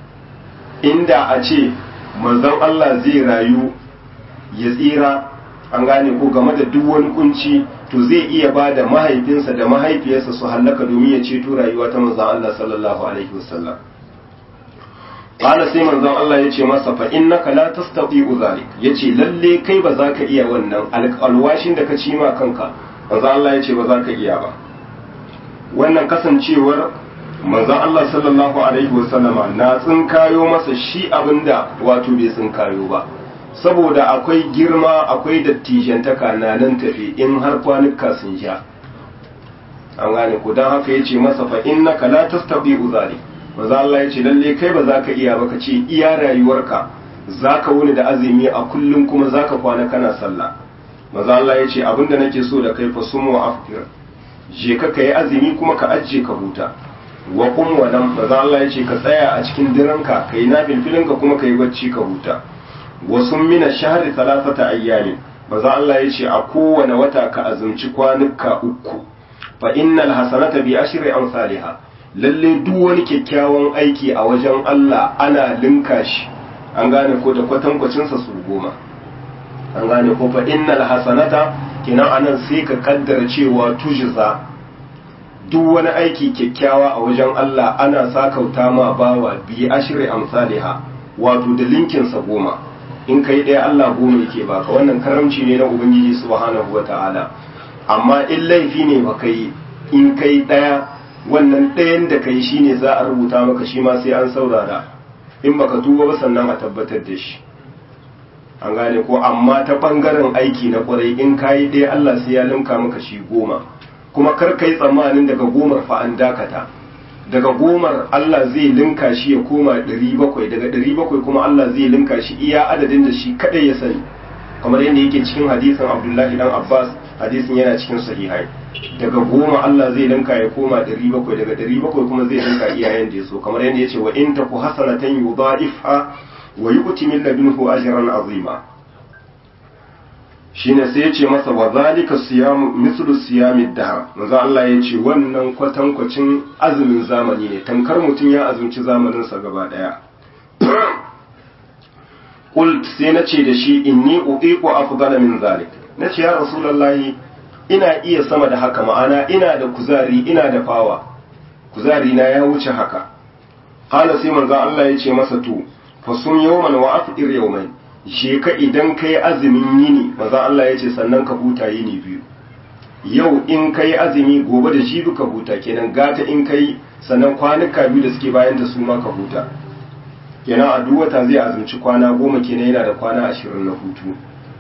Inda a ce manzon Allah zai rayu ya tsira, an gane ko game da duk wani kunci, to zai iya bada mahaifinsa da mahaifiyarsa su hallaka domin ya ceto rayuwa ta manzon Allah sallallahu alaihi wasallam. Ƙala sai manzon Allah ya ce masa fa innaka la tastati'u zalik, yace lalle kai ba za ka iya wannan alwashin da ka ci ma kanka. Manzon Allah ya ce ba za ka iya ba. Wannan kasancewar manzon Allah sallallahu alaihi wasallama na tsinkayo masa shi abinda wato bai tsinkayo ba, saboda akwai girma akwai dattijantaka na nan tafi in har kwanuka sun sha. An gane ku, don haka yace masa fa innaka la tastati'u zalik. Maza Allah ya ce lalle kai ba za ka iya ba, ka ce iya rayuwarka za ka wuni da azumi a kullum kuma za ka kwana kana sallah. Maza Allah ya ce abinda nake so da kai fa sumu wa aftir, je ka yi azumi kuma ka ajiye ka huta. Wa qum wa nam, maza Allah ya ce ka tsaya a cikin diranka ka yi nafilfilinka kuma ka yi bacci ka huta. Wa sum min ash-shahri thalathata ayyamin, maza Allah ya ce a kowane wata ka azumci kwanuka uku. Fa innal hasanata bi ashri amsalha, lalle duk wani kyakkyawan aiki a wajen Allah ana linka shi, an gane ko da kwatankwacinsa su 10. An gane ko fa innal hasanata, kina anan sai ka kaddara cewa tujza, duk wani aiki kyakkyawa a wajen Allah ana sakauta ma bawa bi ashri amsalha, wato da linkin sa 10. In kai ɗaya Allah 10 yake baka, wannan karamci ne na Ubangiji subhanahu wataala. Amma in laifi ne ba kai, in kai ɗaya, wannan ɗayan da kai shi ne za a rubuta maka shi ma sai an saurara, in baka tuba ba sannan a tabbatar da shi. an gane ko, amma ta bangaren aiki na kwarai in kayi ɗaya Allah sai ya linka maka shi 10, kuma kar kai tsammanin daga 10 fa an dakata, daga 10 Allah zai linka shi ya koma 700, daga 700 kuma Allah zai linka shi iya adadin da shi kadai ya sani, kamar yadda yake cikin hadisin Abdullahi dan Abbas, hadisin yana cikin sahihai. Daga 10 Allah zai linka ya koma 700, daga 700 kuma zai linka iyayen da ya so, kamar yadda yace wa in taku hasanatan yudha'ifha wa yu'ti min ladunhu ajran azima. Shine sai yace masa wa zalika siyamu mislu siyamid dahr, manzo Allah yace wannan kwatankwacin azumin zamani ne, tamkar mutun ya azumci zamanin sa gaba daya. Qult sai nace da shi inni uqiqu afdala min zalik, nace ya rasulullahi ina iya sama da haka, ma'ana ina da kuzari, ina da fawa, kuzari na ya wuce haka. Hala sai manzo Allah ya ce masa to fasum yawman wa afdir yawman, je ka idan kai azumin yini, manzo Allah ya ce sannan ka huta yini biyu. Yau in kai azumi, gobe da jibi ka huta, kenan gata in kai sannan kwanuka biyu da suke bayan ta su ma ka huta. Kenan a duk wata zai azumci kwana 10, kenan yana da kwana 20 na hutu.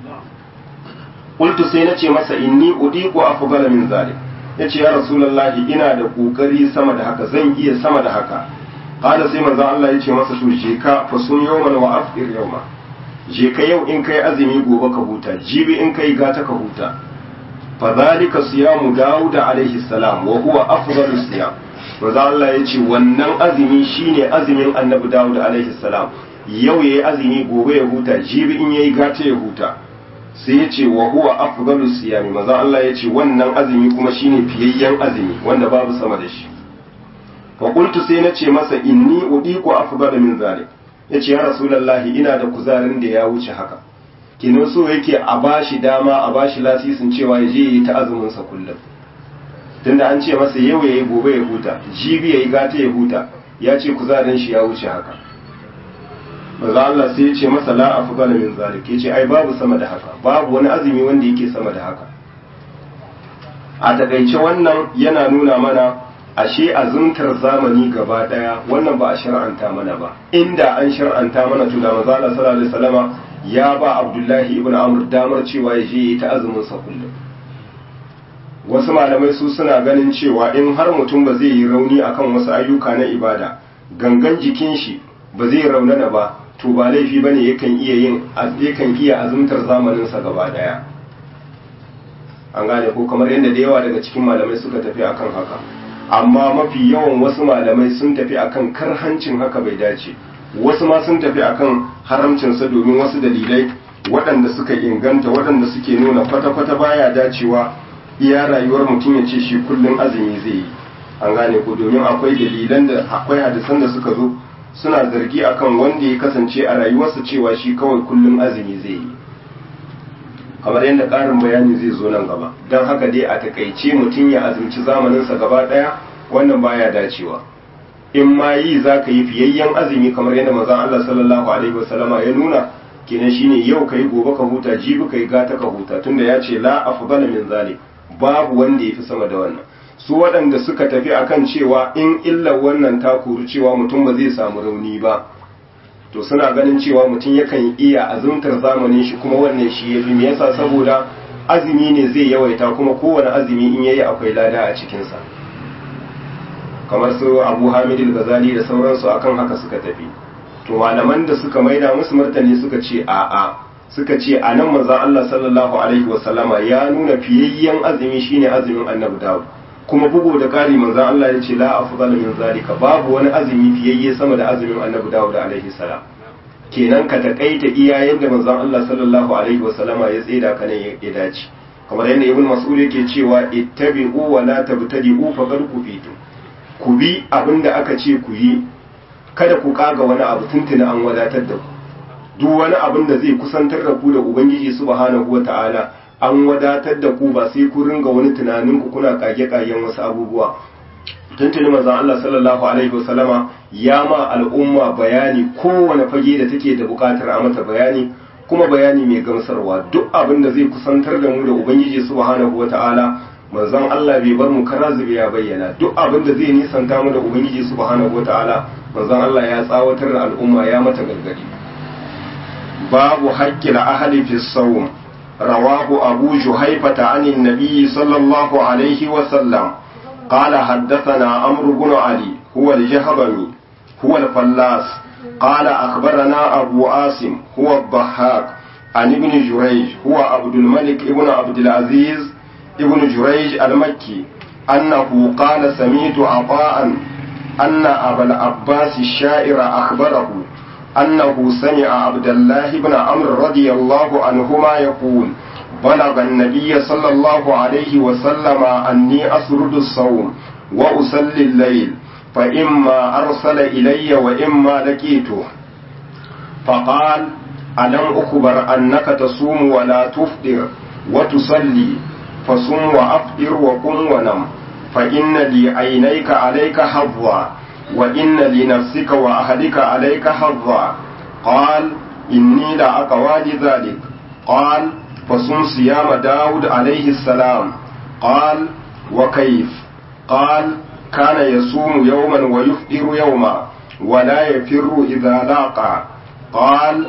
Qultu sai nace masa inni udiqu afdala min zalik, yace ya rasulullahi ina da kokari sama da haka, zan iya sama da haka. Kada sai manzon Allah yace masa to je ka fasum yawman wa afdir yawma, je ka yau in kai azumi gobe ka huta, jibi in kai gata ka huta. Fa zalika siyamu Dawud alaihi salam wa huwa afdalu siyam. Manzon Allah yace wannan azumi shine azumin Annabi Dawud alaihi salam, yau yayi azumi gobe ya huta, jibi in yayi gata ya huta. Sai ya ce wa huwa afdalu siyami, maza Allah ya ce wannan azumi kuma shine fiyayyen azumi wanda babu sama da shi. Fa qultu sai na ce masa inni udiqu afdala min zalik, yace ya rasulullahi ina da kuzarin da ya wuce haka, kinan so yake a bashi dama, a bashi lasisin cewa ya je yi ta azumin sa kullum, tunda an ce masa yau yayi gobe ya huta, jibi yayi gata ya huta, ya ce kuzarin shi ya wuce haka. Maza Allah sai ya ce masa la afdala min zalik, yace ai babu sama da haka, babu wani azumi wanda yake sama da haka. A takaice wannan yana nuna mana ashe azumtar zamani gaba daya wannan ba a shar'anta mana ba, inda an shar'anta mana to da maza Allah sallallahu alaihi wasallama ya ba Abdullahi ibn Amr damar cewa ya je yi ta azumin sa kullum. Wasu malamai su suna ganin cewa in har mutum ba zai yi rauni akan wasu ayyuka na ibada, gangan jikin shi ba zai raunana ba, to ba laifi bane yakan iya azumtar zamanin sa gaba daya. An gane ko, kamar yadda da yawa daga cikin malamai suka tafi akan haka, amma mafi yawan wasu malamai sun tafi akan karhancin haka bai dace, wasu ma sun tafi akan haramcin sa domin wasu dalilai waɗanda suka inganta, waɗanda suke nuna kwata-kwata baya dacewa iya rayuwar mutum ya ce shi kullum azumi zai yi. An gane ko, domin akwai dalilan da akwai hadisan da suka zo suna zargi akan wanda ya kasance a rayuwarsa cewa shi kawai kullum azumi zai yi, kamar yadda ƙarin bayani zai zo nan gaba. Don haka dai a takaice mutum ya azumci zamaninsa gaba ɗaya wannan baya dacewa. In ma yi za ka yi fiyayyen azumi kamar yadda manzon Allah sallallahu alaihi wasallama ya nuna, kenan shine yau ka yi gobe ka huta, jibi ka yi gata ka huta, tunda ya ce la afdala min zalik, babu wanda ya fi sama da wannan. Su waɗanda suka tafi akan cewa in illar wannan ta kuru cewa mutum ba zai samu rauni ba, to suna ganin cewa mutum yakan iya azumtar zamanin shi kuma wannan shi ya fi. Me yasa? Saboda azumi ne zai yawaita, kuma kowane azumi in yayi akwai lada a cikinsa, kamar su Abu Hamid al-Ghazali da sauransu akan haka suka tafi. To malaman da suka maida musu martani suka ce a'a, suka ce a nan manzon Allah sallallahu alaihi wasallama ya nuna fiyayyen azumi shine azumin Annabi Dawud, kuma bugu da ƙari manzon Allah ya ce la afdala min zalika, babu wani azumi fiyayye sama da azumin Annabi Dawud alaihi salam. Kenan ka takaita iyayen da manzon Allah sallallahu alaihi wasallama ya tseda ka ne ya dace, kamar yadda Ibn Mas'ud yake cewa ittabi'u wa la tabtadi'u faqad kufitu, ku bi abinda aka ce ku yi, kada ku kaga wani abu, tuntuna an wadatar da ku. Duk wani abin da zai kusantar da ku da Ubangiji subhanahu wata'ala an wadatar da ku, ba sai ku ringa wani tunanin ku kuna kage-kagen wasu abubuwa. Tuntuni manzon Allah sallallahu alaihi wasallama ya ma al'umma bayani kowane fage da take da bukatar a mata bayani, kuma bayani mai gamsarwa. Duk abin da zai kusantar da mu da Ubangiji subhanahu wata'ala manzon Allah bai bar mu kara zube ya bayyana. Duk abin da zai nisanta mu da Ubangiji subhanahu wata'ala manzon Allah ya tsawatar da al'umma, ya mata gargadi. باب حق الأهل في الصوم. رواه أبو جهيفة عن النبي صلى الله عليه وسلم قال حدثنا عمرو بن علي هو الجهضمي هو الفلاس قال أخبرنا أبو عاصم هو الضحاك عن ابن جريج هو عبد الملك ابن عبد العزيز ابن جريج المكي أنه قال سمعت عطاء أن أبا العباس الشاعر أخبره أنه سمع عبد الله بن عمرو رضي الله عنهما يقول بلغ النبي صلى الله عليه وسلم أني أسرد الصوم وأصلي الليل فإما أرسل إلي وإما لقيته فقال ألم أخبر أنك تصوم ولا تفطر وتصلي فصم وأفطر وقم ونم فإن لعينيك عليك حظا وإن لنفسك وأهلك عليك حظا قال إني لأقوى لذلك قال فصم صيام داود عليه السلام قال وكيف قال كان يصوم يوما ويفطر يوما ولا يفر إذا لاقى قال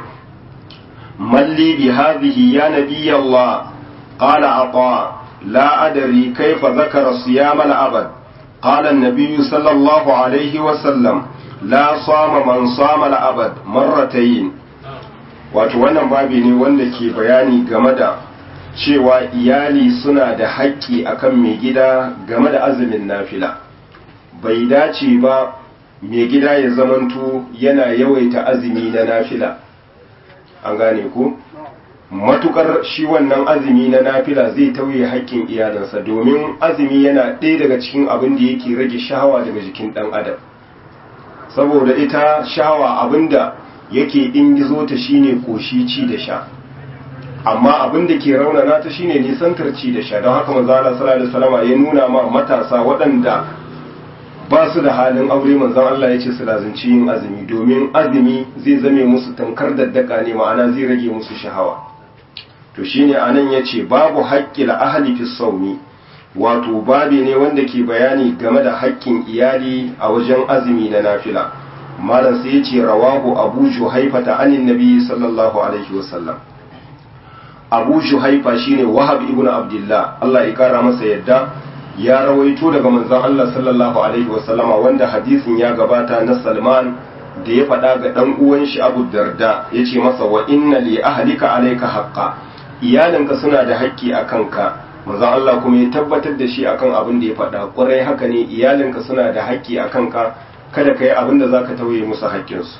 من لي بهذه يا نبي الله قال عطاء لا أدري كيف ذكر صيام الأبد قال النبي صلى الله عليه وسلم لا صام من صام الأبد مرتين. wato wannan babi ne wanda ke bayani game da cewa iyali suna da haƙƙi akan mai gida game da azumin nafila. Bai dace ba mai gida ya zamanto yana yawaita azumi na nafila, an gane ko? Matukar shi wannan azumi na nafila zai tauye haƙƙin iyalansa, domin azumi yana ɗaya daga cikin abin da yake rage shahawa daga jikin ɗan adam. Saboda ita shahawa abinda yake ingizo ta shine koshi ci da sha, amma abin da ke raunana ta shine nisantar ci da sha. Don haka manzo Allah sallallahu alaihi wasallam ya nuna ma matasa waɗanda ba su da halin aure, manzon Allah ya ce su lazimci yin azumi, domin azumi zai zame musu tankar daddaka ne, ma'ana zai rage musu shahawa. To shine anan yace babu haqqil ahli fi sawmi, wato babi ne wanda ke bayani game da haƙƙin iyali a wajen azumi na nafila. Malam sai yace rawahu Abu Juhaifa ta anin Nabi sallallahu alaihi wasallam. Abu Juhaifa shine Wahab ibn Abdullah, Allah ya kara masa yadda, ya rawaito daga manzon Allah sallallahu alaihi wasallama, wanda hadisin ya gabata na Salman da ya faɗa ga ɗan uwan shi Abu Darda, yace masa wa inna li ahlika alayka haqqa, iyalinka suna da haƙƙi a kanka. Manzon Allah kuma ya tabbatar da shi akan abin da ya faɗa, ƙwarai haka ne, iyalinka suna da haƙƙi a kanka, kada ka yi abin da za ka tauye musu haƙƙinsu.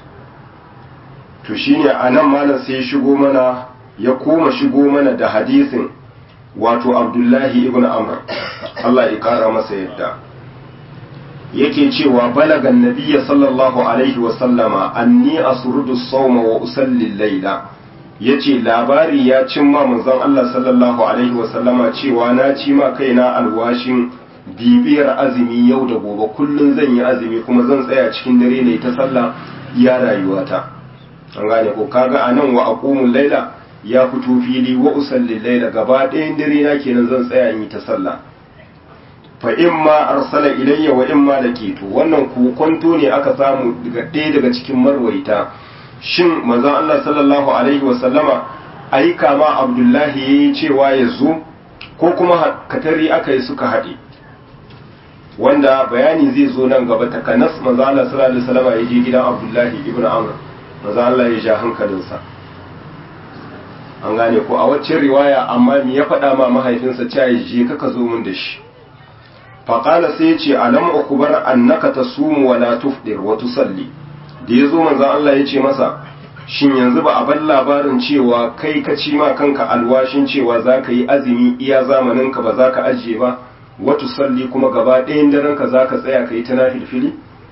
To shine a nan malam sai ya koma shigo mana da hadisin wato Abdullahi ibn Amr, Allah ya ƙara masa yadda, yake cewa balagan nabiyya sallallahu alaihi wasallama anni asrudu sawma wa usalli layla. Yace labari ya cimma manzon Allah sallallahu alaihi wasallama cewa na ci ma kaina alwashin bibiyar azumi yau da gobe, kullun zan yi azumi kuma zan tsaya cikin dare ne ta sallah ya rayuwata. An gane ko? Kaga anan wa aqumul laila ya fito fili, wa usalli laila gaba ɗayan dare na kenan zan tsaya in yi ta sallah. Fa imma arsala ilayya wa imma laqitu, wannan kokonto ne aka samu daga ɗaya daga cikin marwaita. Shin manzon Allah sallallahu alaihi wa sallama aika ma Abdullahi yayi cewa ya zo, ko kuma katari aka yi suka haɗe, wanda bayani zai zo nan gaba. Takanas manzon Allah sallallahu alaihi wa sallama ya je gidan Abdullahi ibn Amr, manzon Allah ya ja hankalinsa, an gane ko? A wacce riwaya amma me ya faɗa ma mahaifinsa cewa ya je ka zo mun da shi. Faƙala sai ya ce alam ukubar annaka tasumu wa la tufdir wa tusalli. Da ya zo manzan Allah ya ce masa, shin yanzu ba a bar labarin cewa kai ka ci ma kanka alwashin cewa za ka yi azumi iya zamaninka ba za ka ajiye ba, wa tusalli kuma gaba ɗayan darenka za ka tsaya ka yi ta nafilfili?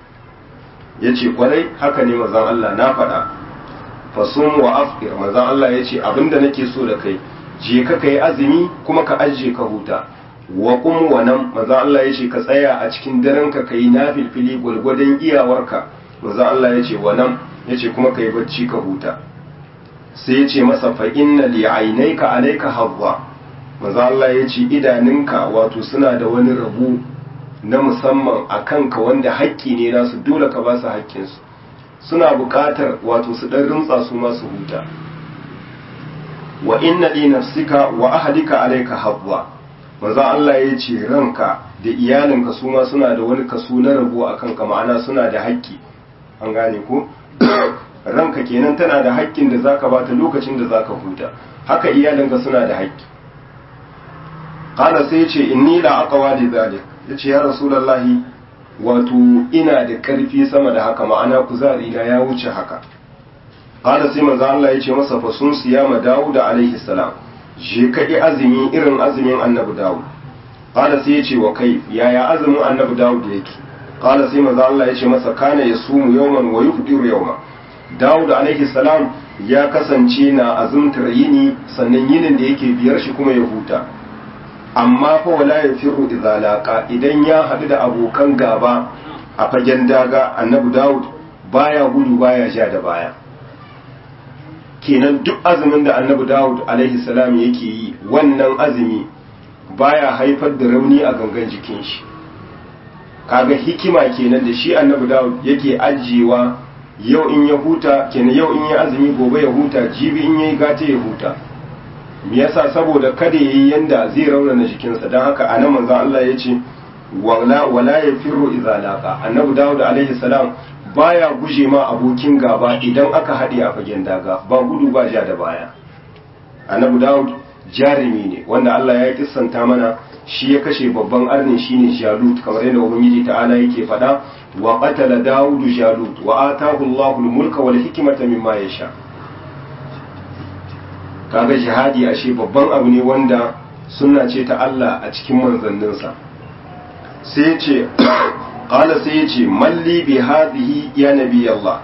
Ya ce kwarai haka ne manzan Allah, na faɗa. Fasum wa afir, manzan Allah ya ce abinda nake so da kai, je ka yi azumi kuma ka ajiye ka huta. Wa qum wa nam, manzon Allah yace ka tsaya a cikin daren ka kai nafilfili gulgudan iyawarka. Manzon Allah yace wa nam, yace kuma kai bacci ka huta. Sai yace masa fa inna li aynayka alayka hadwa. Manzon Allah yace idaninka wato suna da wani rabu na musamman a kanka wanda haƙƙi ne nasu, dole ka ba su haƙƙinsu. suna buƙatar wato su dan rintsa su ma su huta. wa inna li nafsika wa ahlika alayka hadwa, manzo Allah ya ce ranka da iyalinka su ma suna da wani kaso na rabo akan ka, ma'ana suna da haƙƙi, an gane ko ranka kenan tana da haƙƙin da zaka bata lokacin da zaka huta, haka iyalinka suna da haƙƙi. qala sai ya ce inni la aqwa li zalik, yace ya rasulullahi wato ina da ƙarfi sama da haka, ma'ana kuzari na ya wuce haka. qala sai manzo Allah ya ce masa fa sun siyama Dawud alaihi salam, je ka yi azumi irin azumin annabi Dawud. qala sai ya ce wa kai yaya azumin annabi Dawud yake? qala sai manzo Allah ya ce masa kana yasumu yawman wa yufdiru yawma, Dawud alaihi salam ya kasance na azumtar yini sannan yinin da yake biyar shi kuma ya huta. amma fa wala yafiru idza laqa, idan ya hadu da abokan gaba a fagen daga annabi Dawud baya gudu baya ja da baya. kenan duk azumin da annabi Dawud alaihi salam yake yi, wannan azumi baya haifar da rauni a gangan jikin shi. kaga hikima kenan da shi annabi Dawud yake ajiyewa, yau in ya huta kenan yau in ya azumi gobe ya huta, jibi in yayi gata ya huta. me yasa? saboda kada yayi yanda zai raunana jikinsa. dan haka anan manzon Allah yace wala yafiru idza laqa, annabi Dawud alaihi salam baya guje ma abokin gaba idan aka haɗe a fagen daga, ba gudu ba ja da baya. annabi Dawud jarumi ne wanda Allah ya kissanta mana, shi ya kashe babban arnin shine Jalut, kamar yadda ubangiji ta'ala yake faɗa wa qatala Dawud Jalut wa atahu Allahu al-mulka wal hikmata mimma yasha. kaga jihadi ashe babban abu ne wanda sunna ce ta Allah a cikin manzanninsa. sai ce qala sai yace malli bi hadhihi ya nabi Allah,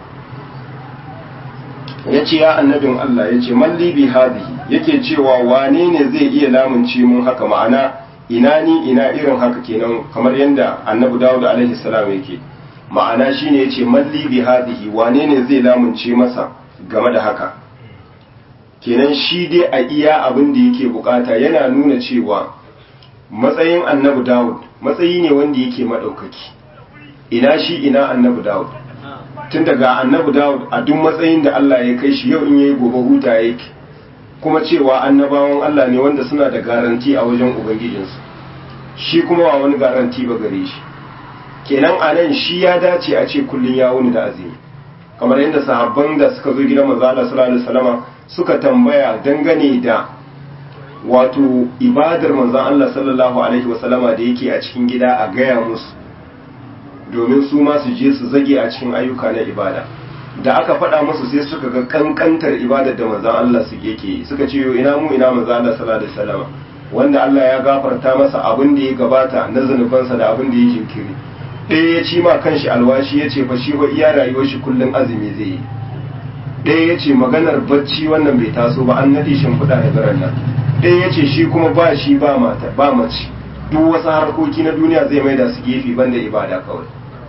yace ya annabin Allah, yace malli bi hadhihi, yake cewa wane ne zai iya lamunci mun haka, ma'ana ina ni ina irin haka kenan, kamar yadda annabi Dawud alaihi salam yake, ma'ana shine yace malli bi hadhihi, wane ne zai lamunce masa game da haka. kenan shi dai a iya abin da yake bukata yana nuna cewa matsayin annabi Dawud matsayi ne wanda yake madaukaki. ina shi ina annabi Dawud, tun daga annabi Dawud a duk matsayin da Allah ya kai shi, yau in yayi gobe huta yake, kuma cewa annabawan Allah ne wanda suna da garanti a wajen ubangijinsu, shi kuma ba wani garanti ba gare shi. kenan anan shi ya dace a ce kullun ya wuni da azumi, kamar yadda sahabban da suka zo gidan manzo Allah sallallahu alaihi wasallama suka tambaya dangane da wato ibadar manzon Allah sallallahu alaihi wasallama da yake a cikin gida, a gaya musu domin su ma su je su zage a cikin ayyuka na ibada. da aka faɗa musu sai suka ga kankantar ibadar da manzon Allah su yake, suka ce ina mu ina manzon Allah sallallahu alaihi wasallama wanda Allah ya gafarta masa abin da ya gabata na zanubansa da abin da ya jinkiri. ɗaya ya ci ma kanshi alwashi ya ce fa shi ba iya rayuwar shi kullum azumi zai yi. ɗaya ya ce maganar bacci wannan bai taso ba, an naɗe shimfiɗa da garan nan. ɗaya ya ce shi kuma ba shi ba mata ba mace, duk wasu harkoki na duniya zai maida su gefe banda ibada kawai.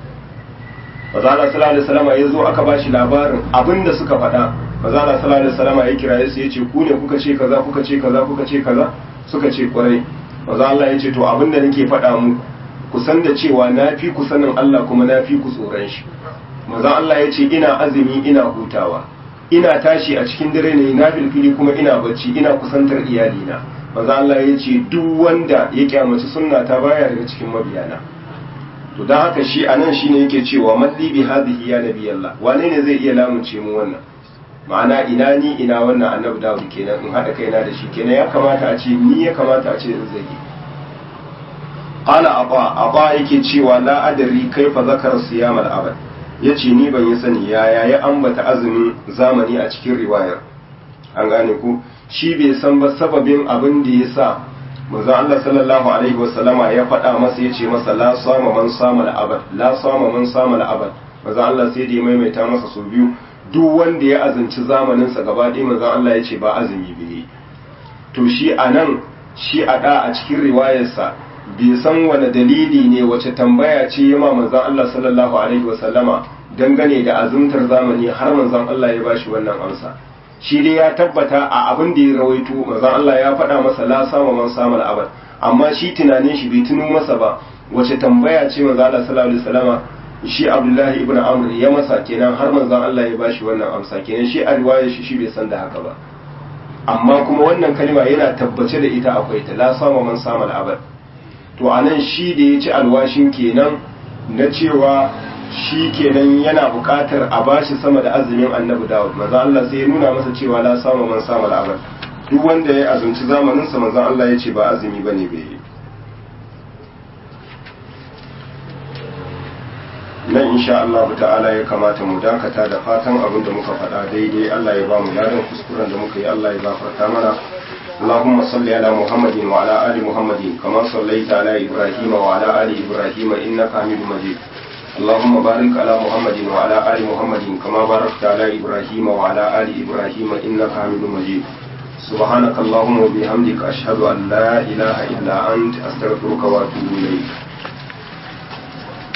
Maza Allah sallallahu alaihi wasallam ya zo aka ba shi labarin abin da suka faɗa. Maza Allah sallallahu alaihi wasallam ya kira su ya ce ku ne kuka ce kaza kuka ce kaza kuka ce kaza, suka ce kwarai. Maza Allah ya ce to abin da nake faɗa muku ku san da cewa na fi ku sanin Allah kuma na fi ku tsoron shi. Maza Allah ya ce ina azumi ina hutawa, ina tashi a cikin dare ne na filfili kuma ina bacci ina kusantar iyalina. Maza Allah ya ce duk wanda ya kyamaci sunna ta baya daga cikin mabiyana. to dan haka shi anan shine yake cewa malli bi hadhihi ya nabi Allah, wane ne zai iya lamunce mu wannan? ma'ana ina ni ina wannan annabi Dawud kenan in hada kaina da shi kenan ya kamata a ce ni ya kamata a ce in zage. qala aba yake cewa la adri kaifa zakara siyam al-abad, yace ni ban yi sani yaya ya ambata azumin zamani a cikin riwayar, an gane ku shi bai san ba sababin abin da yasa manzon Allah sallallahu alaihi wasallama ya faɗa masa yace masa la sama man sama al-abad, la sama man sama al-abad. manzon Allah sai da ya maimaita masa sau biyu, duk wanda ya azumci zamanin sa gaba ɗaya manzon Allah yace ba azumi bihi. to shi anan shi a cikin riwayarsa bai san wani dalili ne wace tambaya ce ya ma manzon Allah sallallahu alaihi wasallama dangane da azumtar zamani har manzon Allah ya bashi wannan amsa. shi dai ya tabbata a abin da ya rawaito manzon Allah ya faɗa masa la sama man sama al-abad, amma shi tunanin shi bai tuno masa ba wace tambaya ce manzon Allah sallallahu alaihi wasallama shi Abdullahi ibn Amr ya masa kenan har manzon Allah ya bashi wannan amsa kenan shi a riwayar shi bai san da haka ba amma kuma wannan kalma yana tabbace da ita akwai ta la sama man sama al-abad to anan shi da ya ci alwashin kenan na cewa shi kenan yana buƙatar a bashi sama da azumin annabi Dawud manzon Allah sai ya nuna masa cewa la sama man sama al-abad duk wanda ya azumci zamanin sa manzon Allah ya ce ba azumi bane bai yi nan insha Allah ta'ala ya kamata mu dakata da fatan abin da muka faɗa daidai Allah ya ba mu ladan kuskuren da muka yi Allah ya gafarta mana اللهم صل على محمد وعلى آل محمد كما صليت على إبراهيم وعلى آل إبراهيم إنك حميد مجيد اللهم بارك على محمد وعلى آل محمد كما باركت على إبراهيم وعلى آل إبراهيم إنك حميد مجيد سبحانك اللهم وبحمدك أشهد أن لا إله إلا أنت أستغفرك وأتوب إليك